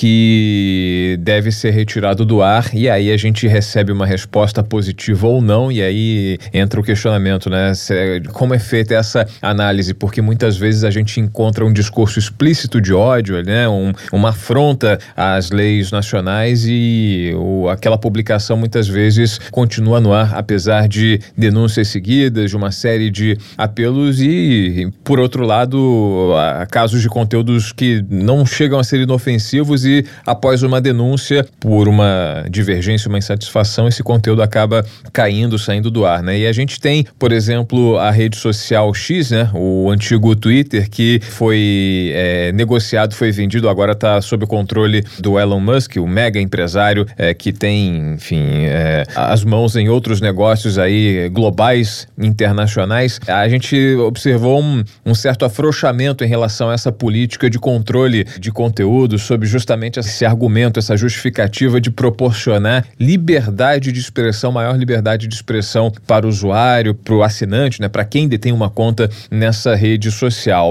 que deve ser retirado do ar, e aí a gente recebe uma resposta positiva ou não, e aí entra o questionamento, né? Como é feita essa análise? Porque muitas vezes a gente encontra um discurso explícito de ódio, né? Uma afronta às leis nacionais e aquela publicação muitas vezes continua no ar, apesar de denúncias seguidas, de uma série de apelos e, por outro lado, há casos de conteúdos que não chegam a ser inofensivos e, após uma denúncia por uma divergência, uma insatisfação, esse conteúdo acaba saindo do ar, né? E a gente tem, por exemplo, a rede social X, né? O antigo Twitter, que foi negociado, foi vendido, agora está sob o controle do Elon Musk, o mega empresário que tem, enfim, as mãos em outros negócios aí globais, internacionais. A gente observou um certo afrouxamento em relação a essa política de controle de conteúdo, sob justamente esse argumento, essa justificativa de proporcionar liberdade de expressão, maior liberdade de expressão para o usuário, para o assinante, né, para quem detém uma conta nessa rede social.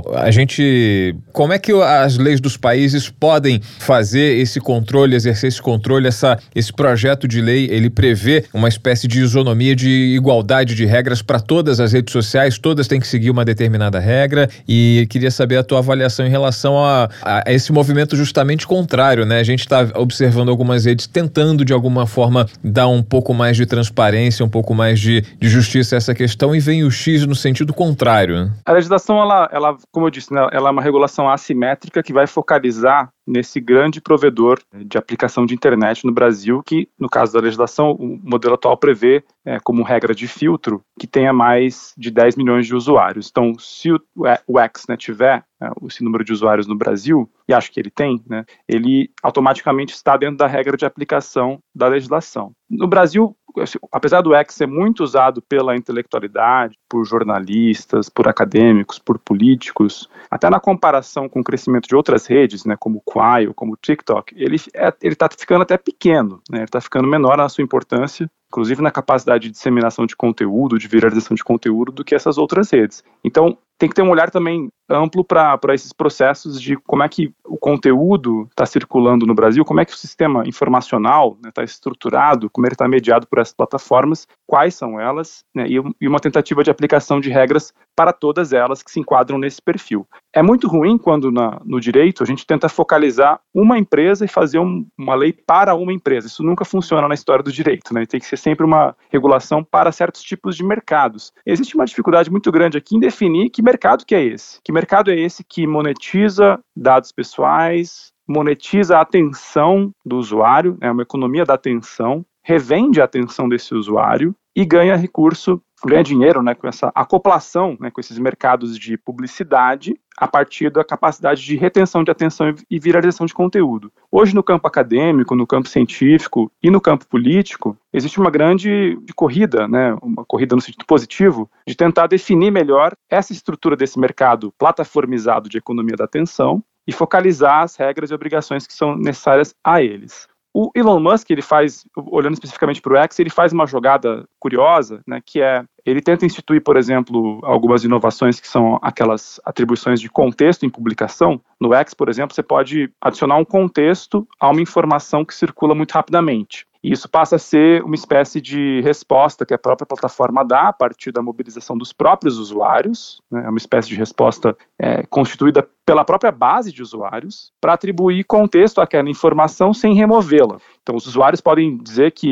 Como é que as leis dos países podem fazer esse controle, exercer esse controle? Esse projeto de lei, ele prevê uma espécie de isonomia, de igualdade de regras para todas as redes sociais, todas têm que seguir uma determinada regra, e queria saber a tua avaliação em relação a esse movimento justamente contrário, né? A gente está observando algumas redes tentando de alguma forma dar um pouco mais de transparência, um pouco mais de justiça a essa questão, e vem o X no sentido contrário, né? A legislação, ela, como eu disse, né, ela é uma regulação assimétrica que vai focalizar nesse grande provedor de aplicação de internet no Brasil, que, no caso da legislação, o modelo atual prevê como regra de filtro que tenha mais de 10 milhões de usuários. Então, se o X, né, tiver esse número de usuários no Brasil, e acho que ele tem, né, ele automaticamente está dentro da regra de aplicação da legislação. No Brasil, apesar do X ser muito usado pela intelectualidade, por jornalistas, por acadêmicos, por políticos, até na comparação com o crescimento de outras redes, né, como o Quai ou como o TikTok, ele está ficando até pequeno, né, ele está ficando menor na sua importância, inclusive na capacidade de disseminação de conteúdo, de viralização de conteúdo, do que essas outras redes. Então, tem que ter um olhar também amplo para esses processos de como é que o conteúdo está circulando no Brasil, como é que o sistema informacional está estruturado, como ele está mediado por essas plataformas, quais são elas, né, e uma tentativa de aplicação de regras para todas elas que se enquadram nesse perfil. É muito ruim quando no direito a gente tenta focalizar uma empresa e fazer uma lei para uma empresa. Isso nunca funciona na história do direito, né? Tem que ser sempre uma regulação para certos tipos de mercados. Existe uma dificuldade muito grande aqui em definir que mercado que é esse. Que mercado é esse que monetiza dados pessoais, monetiza a atenção do usuário, é uma economia da atenção, revende a atenção desse usuário e ganha dinheiro, né, com essa acoplação, né, com esses mercados de publicidade a partir da capacidade de retenção de atenção e viralização de conteúdo. Hoje, no campo acadêmico, no campo científico e no campo político, existe uma grande corrida, né, uma corrida no sentido positivo, de tentar definir melhor essa estrutura desse mercado plataformizado de economia da atenção e focalizar as regras e obrigações que são necessárias a eles. O Elon Musk, ele faz, olhando especificamente para o X, ele faz uma jogada curiosa, né, que ele tenta instituir, por exemplo, algumas inovações que são aquelas atribuições de contexto em publicação. No X, por exemplo, você pode adicionar um contexto a uma informação que circula muito rapidamente. E isso passa a ser uma espécie de resposta que a própria plataforma dá a partir da mobilização dos próprios usuários, né? É uma espécie de resposta constituída pela própria base de usuários para atribuir contexto àquela informação sem removê-la. Então, os usuários podem dizer que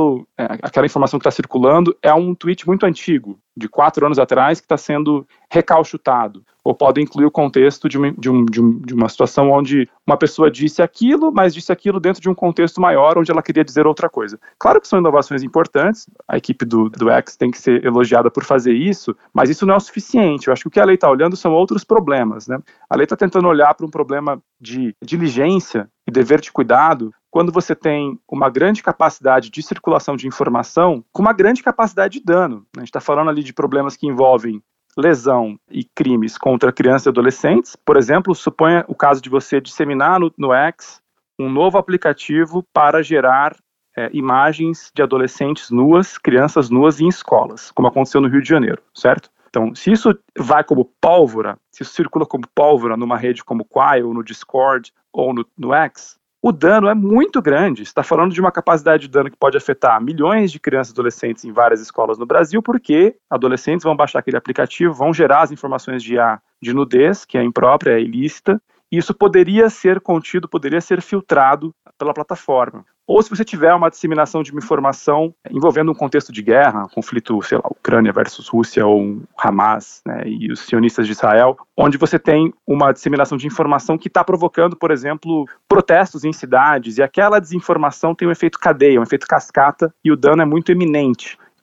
aquela informação que está circulando é um tweet muito antigo, de 4 anos atrás, que está sendo recauchutado. Ou podem incluir o contexto de uma situação onde uma pessoa disse aquilo, mas disse aquilo dentro de um contexto maior, onde ela queria dizer outra coisa. Claro que são inovações importantes, a equipe do X tem que ser elogiada por fazer isso, mas isso não é o suficiente. Eu acho que o que a lei está olhando são outros problemas, né? A lei está tentando olhar para um problema de diligência e dever de cuidado, quando você tem uma grande capacidade de circulação de informação com uma grande capacidade de dano. A gente está falando ali de problemas que envolvem lesão e crimes contra crianças e adolescentes. Por exemplo, suponha o caso de você disseminar no X um novo aplicativo para gerar imagens de adolescentes nuas, crianças nuas em escolas, como aconteceu no Rio de Janeiro, certo? Então, se isso vai como pólvora, se isso circula como pólvora numa rede como o Quai, ou no Discord, ou no X, o dano é muito grande. Você está falando de uma capacidade de dano que pode afetar milhões de crianças e adolescentes em várias escolas no Brasil, porque adolescentes vão baixar aquele aplicativo, vão gerar as informações de nudez, que é imprópria, é ilícita, e isso poderia ser contido, poderia ser filtrado pela plataforma. Ou se você tiver uma disseminação de uma informação envolvendo um contexto de guerra, conflito, sei lá, Ucrânia versus Rússia ou Hamas, né, e os sionistas de Israel, onde você tem uma disseminação de informação que está provocando, por exemplo, protestos em cidades, e aquela desinformação tem um efeito cadeia, um efeito cascata, e o dano é muito eminente.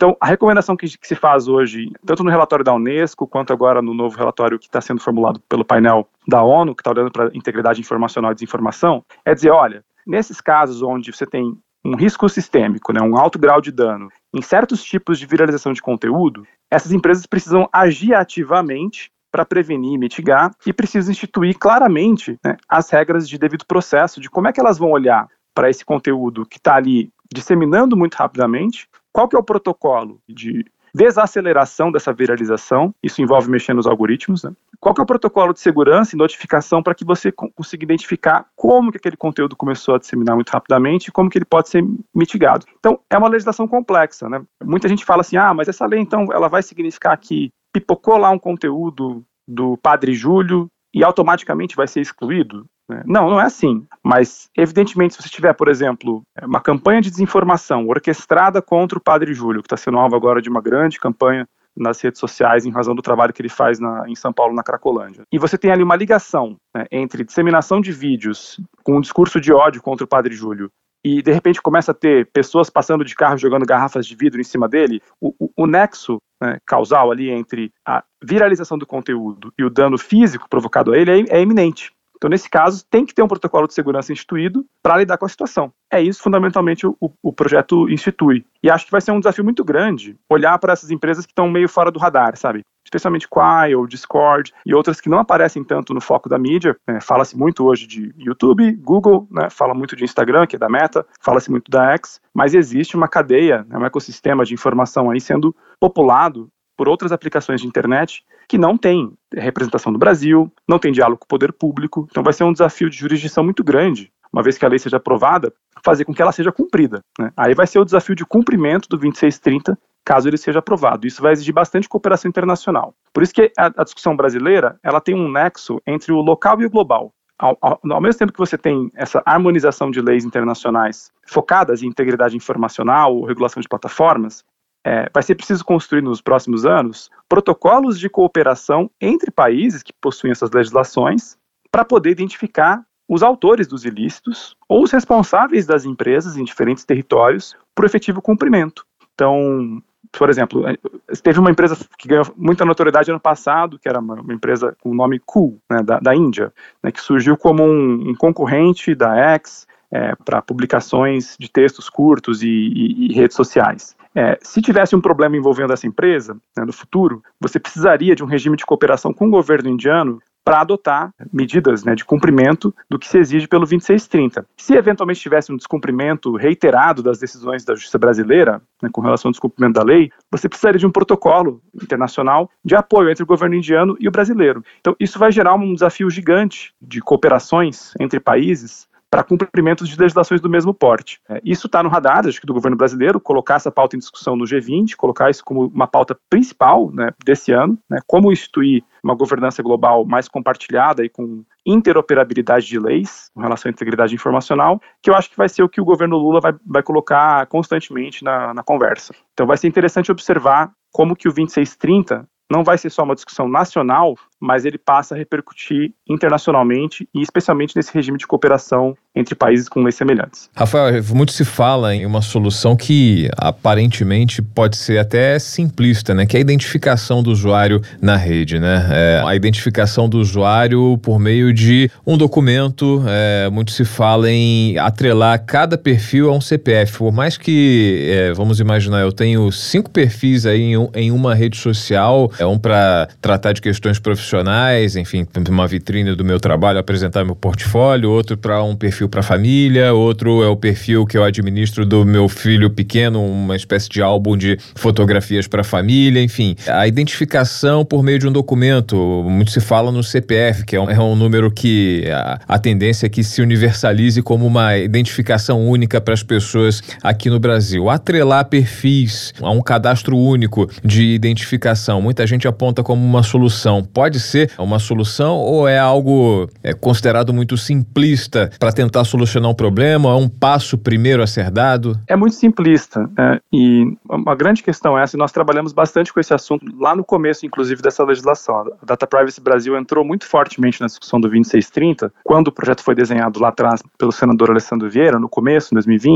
Então, a recomendação que se faz hoje, tanto no relatório da Unesco, quanto agora no novo relatório que está sendo formulado pelo painel da ONU, que está olhando para a integridade informacional e desinformação, é dizer, olha, nesses casos onde você tem um risco sistêmico, um alto grau de dano, em certos tipos de viralização de conteúdo, essas empresas precisam agir ativamente para prevenir e mitigar e precisam instituir claramente as regras de devido processo, de como é que elas vão olhar para esse conteúdo que está ali disseminando muito rapidamente, qual que é o protocolo de desaceleração dessa viralização, isso envolve mexer nos algoritmos, Qual que é o protocolo de segurança e notificação para que você consiga identificar como que aquele conteúdo começou a disseminar muito rapidamente e como que ele pode ser mitigado. Então, é uma legislação complexa, Muita gente fala assim, mas essa lei, então, ela vai significar que pipocou lá um conteúdo do Padre Júlio e automaticamente vai ser excluído? Não, não é assim. Mas, evidentemente, se você tiver, por exemplo, uma campanha de desinformação orquestrada contra o Padre Júlio, que está sendo alvo agora de uma grande campanha nas redes sociais em razão do trabalho que ele faz em São Paulo, na Cracolândia, e você tem ali uma ligação entre disseminação de vídeos com um discurso de ódio contra o Padre Júlio e, de repente, começa a ter pessoas passando de carro jogando garrafas de vidro em cima dele, o nexo causal ali entre a viralização do conteúdo e o dano físico provocado a ele é iminente. Então, nesse caso, tem que ter um protocolo de segurança instituído para lidar com a situação. É isso, fundamentalmente, o projeto institui. E acho que vai ser um desafio muito grande olhar para essas empresas que estão meio fora do radar, sabe? Especialmente Quai ou Discord e outras que não aparecem tanto no foco da mídia. Fala-se muito hoje de YouTube, Google, fala muito de Instagram, que é da Meta, fala-se muito da X, mas existe uma cadeia, um ecossistema de informação aí sendo populado por outras aplicações de internet que não tem representação no Brasil, não tem diálogo com o poder público. Então vai ser um desafio de jurisdição muito grande, uma vez que a lei seja aprovada, fazer com que ela seja cumprida. Aí vai ser o desafio de cumprimento do 2630, caso ele seja aprovado. Isso vai exigir bastante cooperação internacional. Por isso que a discussão brasileira ela tem um nexo entre o local e o global. Ao mesmo tempo que você tem essa harmonização de leis internacionais focadas em integridade informacional ou regulação de plataformas, vai ser preciso construir nos próximos anos protocolos de cooperação entre países que possuem essas legislações para poder identificar os autores dos ilícitos ou os responsáveis das empresas em diferentes territórios por efetivo cumprimento. Então, por exemplo, teve uma empresa que ganhou muita notoriedade ano passado, que era uma empresa com o nome Cool, da Índia, que surgiu como um concorrente da X para publicações de textos curtos e redes sociais. Se tivesse um problema envolvendo essa empresa, no futuro, você precisaria de um regime de cooperação com o governo indiano para adotar medidas de cumprimento do que se exige pelo 2630. Se eventualmente tivesse um descumprimento reiterado das decisões da justiça brasileira, com relação ao descumprimento da lei, você precisaria de um protocolo internacional de apoio entre o governo indiano e o brasileiro. Então, isso vai gerar um desafio gigante de cooperações entre países para cumprimentos de legislações do mesmo porte. Isso está no radar, acho que do governo brasileiro, colocar essa pauta em discussão no G20, colocar isso como uma pauta principal desse ano, como instituir uma governança global mais compartilhada e com interoperabilidade de leis com relação à integridade informacional, que eu acho que vai ser o que o governo Lula vai colocar constantemente na conversa. Então vai ser interessante observar como que o 2630 não vai ser só uma discussão nacional, mas ele passa a repercutir internacionalmente e especialmente nesse regime de cooperação entre países com leis semelhantes. Rafael, muito se fala em uma solução que aparentemente pode ser até simplista, que é a identificação do usuário na rede, a identificação do usuário por meio de um documento. Muito se fala em atrelar cada perfil a um CPF, por mais que, vamos imaginar, eu tenho 5 perfis aí em uma rede social, um para tratar de questões profissionais, enfim, uma vitrine do meu trabalho, apresentar meu portfólio, outro para um perfil para família, outro é o perfil que eu administro do meu filho pequeno, uma espécie de álbum de fotografias para família, enfim. A identificação por meio de um documento, muito se fala no CPF, que é um número que a tendência é que se universalize como uma identificação única para as pessoas aqui no Brasil. Atrelar perfis a um cadastro único de identificação, muita gente aponta como uma solução. Pode ser uma solução ou é algo considerado muito simplista para tentar solucionar um problema? É um passo primeiro a ser dado? É muito simplista. E uma grande questão é essa, e nós trabalhamos bastante com esse assunto lá no começo, inclusive, dessa legislação. A Data Privacy Brasil entrou muito fortemente na discussão do 2630, quando o projeto foi desenhado lá atrás pelo senador Alessandro Vieira, no começo, em 2020,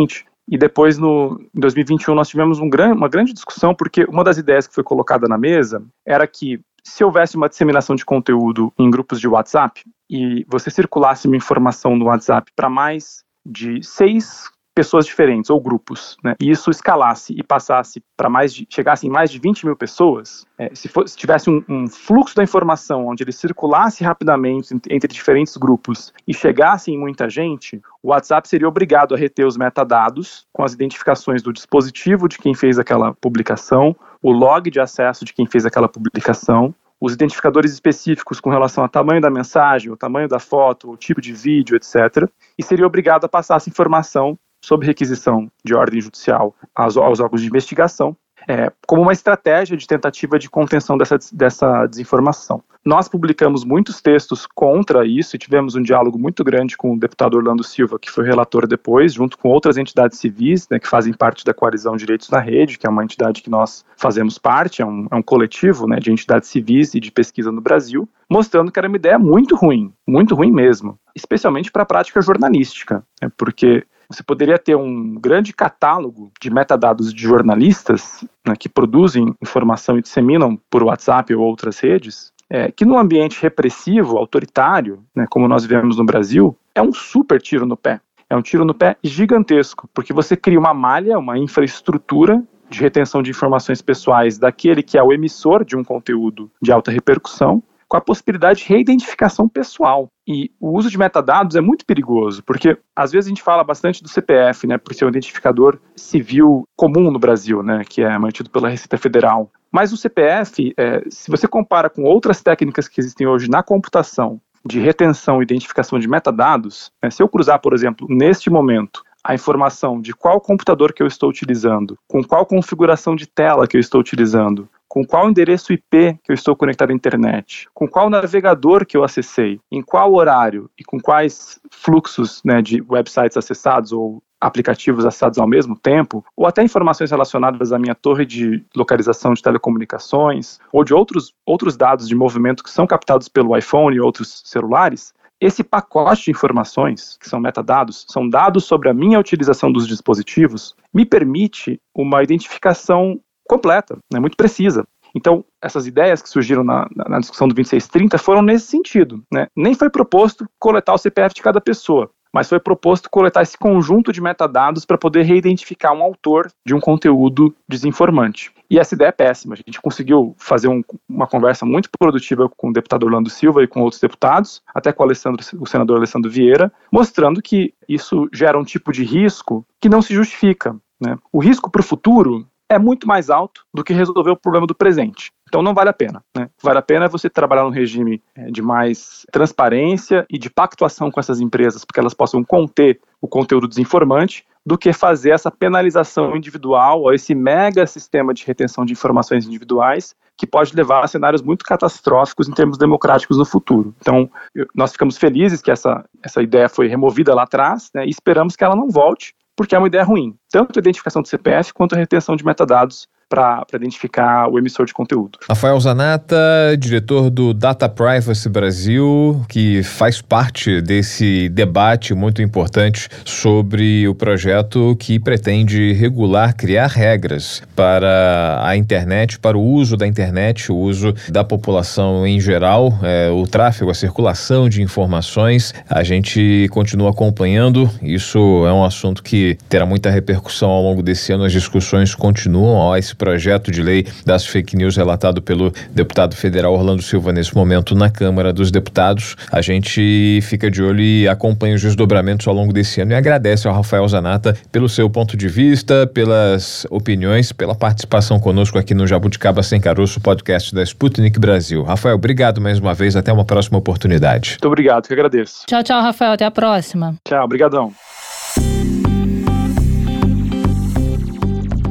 E depois, em 2021, nós tivemos uma grande discussão, porque uma das ideias que foi colocada na mesa era que, se houvesse uma disseminação de conteúdo em grupos de WhatsApp e você circulasse uma informação no WhatsApp para mais de 6 pessoas diferentes ou grupos, né, e isso escalasse e passasse para chegasse em mais de 20 mil pessoas, se tivesse um fluxo da informação onde ele circulasse rapidamente entre diferentes grupos e chegasse em muita gente, o WhatsApp seria obrigado a reter os metadados com as identificações do dispositivo de quem fez aquela publicação, o log de acesso de quem fez aquela publicação, os identificadores específicos com relação ao tamanho da mensagem, o tamanho da foto, o tipo de vídeo, etc. E seria obrigado a passar essa informação sob requisição de ordem judicial aos órgãos de investigação, como uma estratégia de tentativa de contenção dessa desinformação. Nós publicamos muitos textos contra isso e tivemos um diálogo muito grande com o deputado Orlando Silva, que foi relator depois, junto com outras entidades civis, né, que fazem parte da Coalizão Direitos na Rede, que é uma entidade que nós fazemos parte, é um coletivo, né, de entidades civis e de pesquisa no Brasil, mostrando que era uma ideia muito ruim mesmo, especialmente para a prática jornalística, né, porque você poderia ter um grande catálogo de metadados de jornalistas, né, que produzem informação e disseminam por WhatsApp ou outras redes, que num ambiente repressivo, autoritário, né, como nós vivemos no Brasil, é um super tiro no pé. É um tiro no pé gigantesco, porque você cria uma malha, uma infraestrutura de retenção de informações pessoais daquele que é o emissor de um conteúdo de alta repercussão, com a possibilidade de reidentificação pessoal. E o uso de metadados é muito perigoso, porque às vezes a gente fala bastante do CPF, né, por ser um identificador civil comum no Brasil, né, que é mantido pela Receita Federal. Mas o CPF, se você compara com outras técnicas que existem hoje na computação de retenção e identificação de metadados, né, se eu cruzar, por exemplo, neste momento, a informação de qual computador que eu estou utilizando, com qual configuração de tela que eu estou utilizando, com qual endereço IP que eu estou conectado à internet, com qual navegador que eu acessei, em qual horário e com quais fluxos, né, de websites acessados ou aplicativos acessados ao mesmo tempo, ou até informações relacionadas à minha torre de localização de telecomunicações, ou de outros dados de movimento que são captados pelo iPhone e outros celulares. Esse pacote de informações, que são metadados, são dados sobre a minha utilização dos dispositivos, me permite uma identificação completa, né, muito precisa. Então, essas ideias que surgiram na discussão do 2630 foram nesse sentido, né? Nem foi proposto coletar o CPF de cada pessoa, mas foi proposto coletar esse conjunto de metadados para poder reidentificar um autor de um conteúdo desinformante. E essa ideia é péssima. A gente conseguiu fazer uma conversa muito produtiva com o deputado Orlando Silva e com outros deputados, até com o senador Alessandro Vieira, mostrando que isso gera um tipo de risco que não se justifica, né? O risco para o futuro é muito mais alto do que resolver o problema do presente. Então não vale a pena, né? Vale a pena você trabalhar num regime de mais transparência e de pactuação com essas empresas, porque elas possam conter o conteúdo desinformante, do que fazer essa penalização individual ou esse mega sistema de retenção de informações individuais que pode levar a cenários muito catastróficos em termos democráticos no futuro. Então, nós ficamos felizes que essa ideia foi removida lá atrás, né, e esperamos que ela não volte, porque é uma ideia ruim, tanto a identificação do CPF quanto a retenção de metadados para identificar o emissor de conteúdo. Rafael Zanata, diretor do Data Privacy Brasil, que faz parte desse debate muito importante sobre o projeto que pretende regular, criar regras para a internet, para o uso da internet, o uso da população em geral, o tráfego, a circulação de informações. A gente continua acompanhando, isso é um assunto que terá muita repercussão ao longo desse ano, as discussões continuam, esse projeto de lei das fake news relatado pelo deputado federal Orlando Silva nesse momento na Câmara dos Deputados. A gente fica de olho e acompanha os desdobramentos ao longo desse ano e agradece ao Rafael Zanata pelo seu ponto de vista, pelas opiniões, pela participação conosco aqui no Jabuticaba Sem Caroço, podcast da Sputnik Brasil. Rafael, obrigado mais uma vez, até uma próxima oportunidade. Muito obrigado, que agradeço. Tchau, tchau, Rafael, até a próxima. Tchau, obrigadão.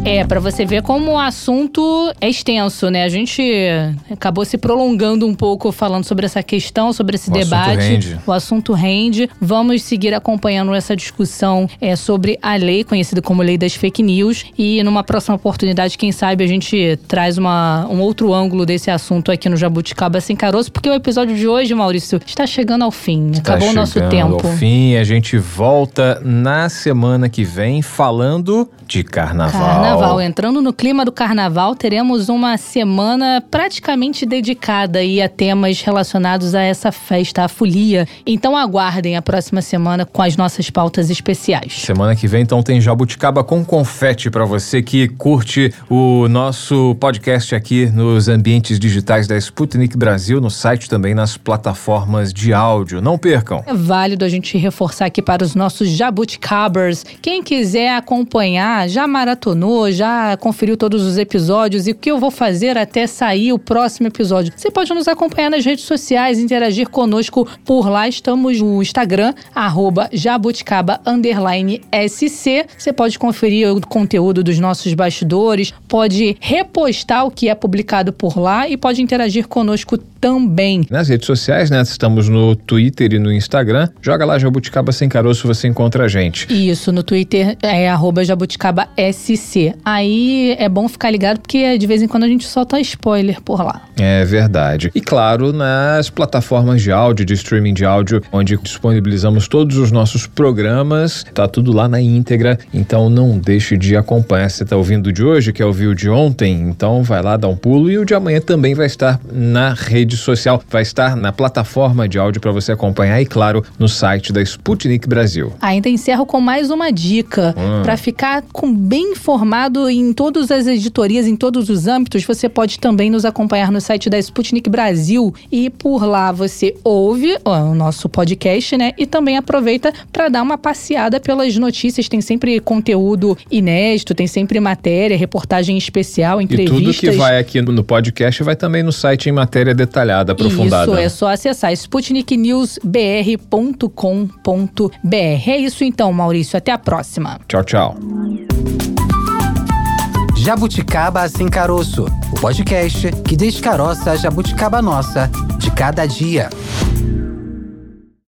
Pra você ver como o assunto é extenso, né? A gente acabou se prolongando um pouco falando sobre essa questão, sobre esse debate. O assunto rende. Vamos seguir acompanhando essa discussão sobre a lei, conhecida como Lei das Fake News. E numa próxima oportunidade, quem sabe, a gente traz um outro ângulo desse assunto aqui no Jabuticaba Sem Caroço, porque o episódio de hoje, Maurício, está chegando ao fim. Acabou o nosso tempo. Ao fim, a gente volta na semana que vem falando de carnaval. Entrando no clima do carnaval, teremos uma semana praticamente dedicada aí a temas relacionados a essa festa, a folia. Então aguardem a próxima semana com as nossas pautas especiais. Semana que vem, então, tem Jabuticaba com confete para você que curte o nosso podcast aqui nos ambientes digitais da Sputnik Brasil, no site também, nas plataformas de áudio. Não percam. É válido a gente reforçar aqui para os nossos jabuticabers. Quem quiser acompanhar, já maratonou, já conferiu todos os episódios e o que eu vou fazer até sair o próximo episódio? Você pode nos acompanhar nas redes sociais, interagir conosco por lá. Estamos no Instagram, @jabuticaba_SC. Você pode conferir o conteúdo dos nossos bastidores, pode repostar o que é publicado por lá e pode interagir conosco também. Nas redes sociais, né? Estamos no Twitter e no Instagram. Joga lá Jabuticaba Sem Caroço, você encontra a gente. Isso, no Twitter é @jabuticaba_SC. Aí é bom ficar ligado porque de vez em quando a gente solta spoiler por lá. É verdade. E claro, nas plataformas de áudio, de streaming de áudio, onde disponibilizamos todos os nossos programas, tá tudo lá na íntegra, então não deixe de acompanhar. Você tá ouvindo o de hoje, quer ouvir o de ontem? Então vai lá, dá um pulo, e o de amanhã também vai estar na rede social, vai estar na plataforma de áudio para você acompanhar e, claro, no site da Sputnik Brasil. Ainda encerro com mais uma dica. Para ficar bem informado em todas as editorias, em todos os âmbitos, você pode também nos acompanhar no site da Sputnik Brasil e por lá você ouve o nosso podcast, né? E também aproveita para dar uma passeada pelas notícias. Tem sempre conteúdo inédito, tem sempre matéria, reportagem especial, entrevistas. E tudo que vai aqui no podcast vai também no site em matéria detalhada, aprofundada. Isso, é só acessar sputniknewsbr.com.br. É isso então, Maurício. Até a próxima. Tchau, tchau. Jabuticaba Sem Caroço, o podcast que descaroça a jabuticaba nossa de cada dia.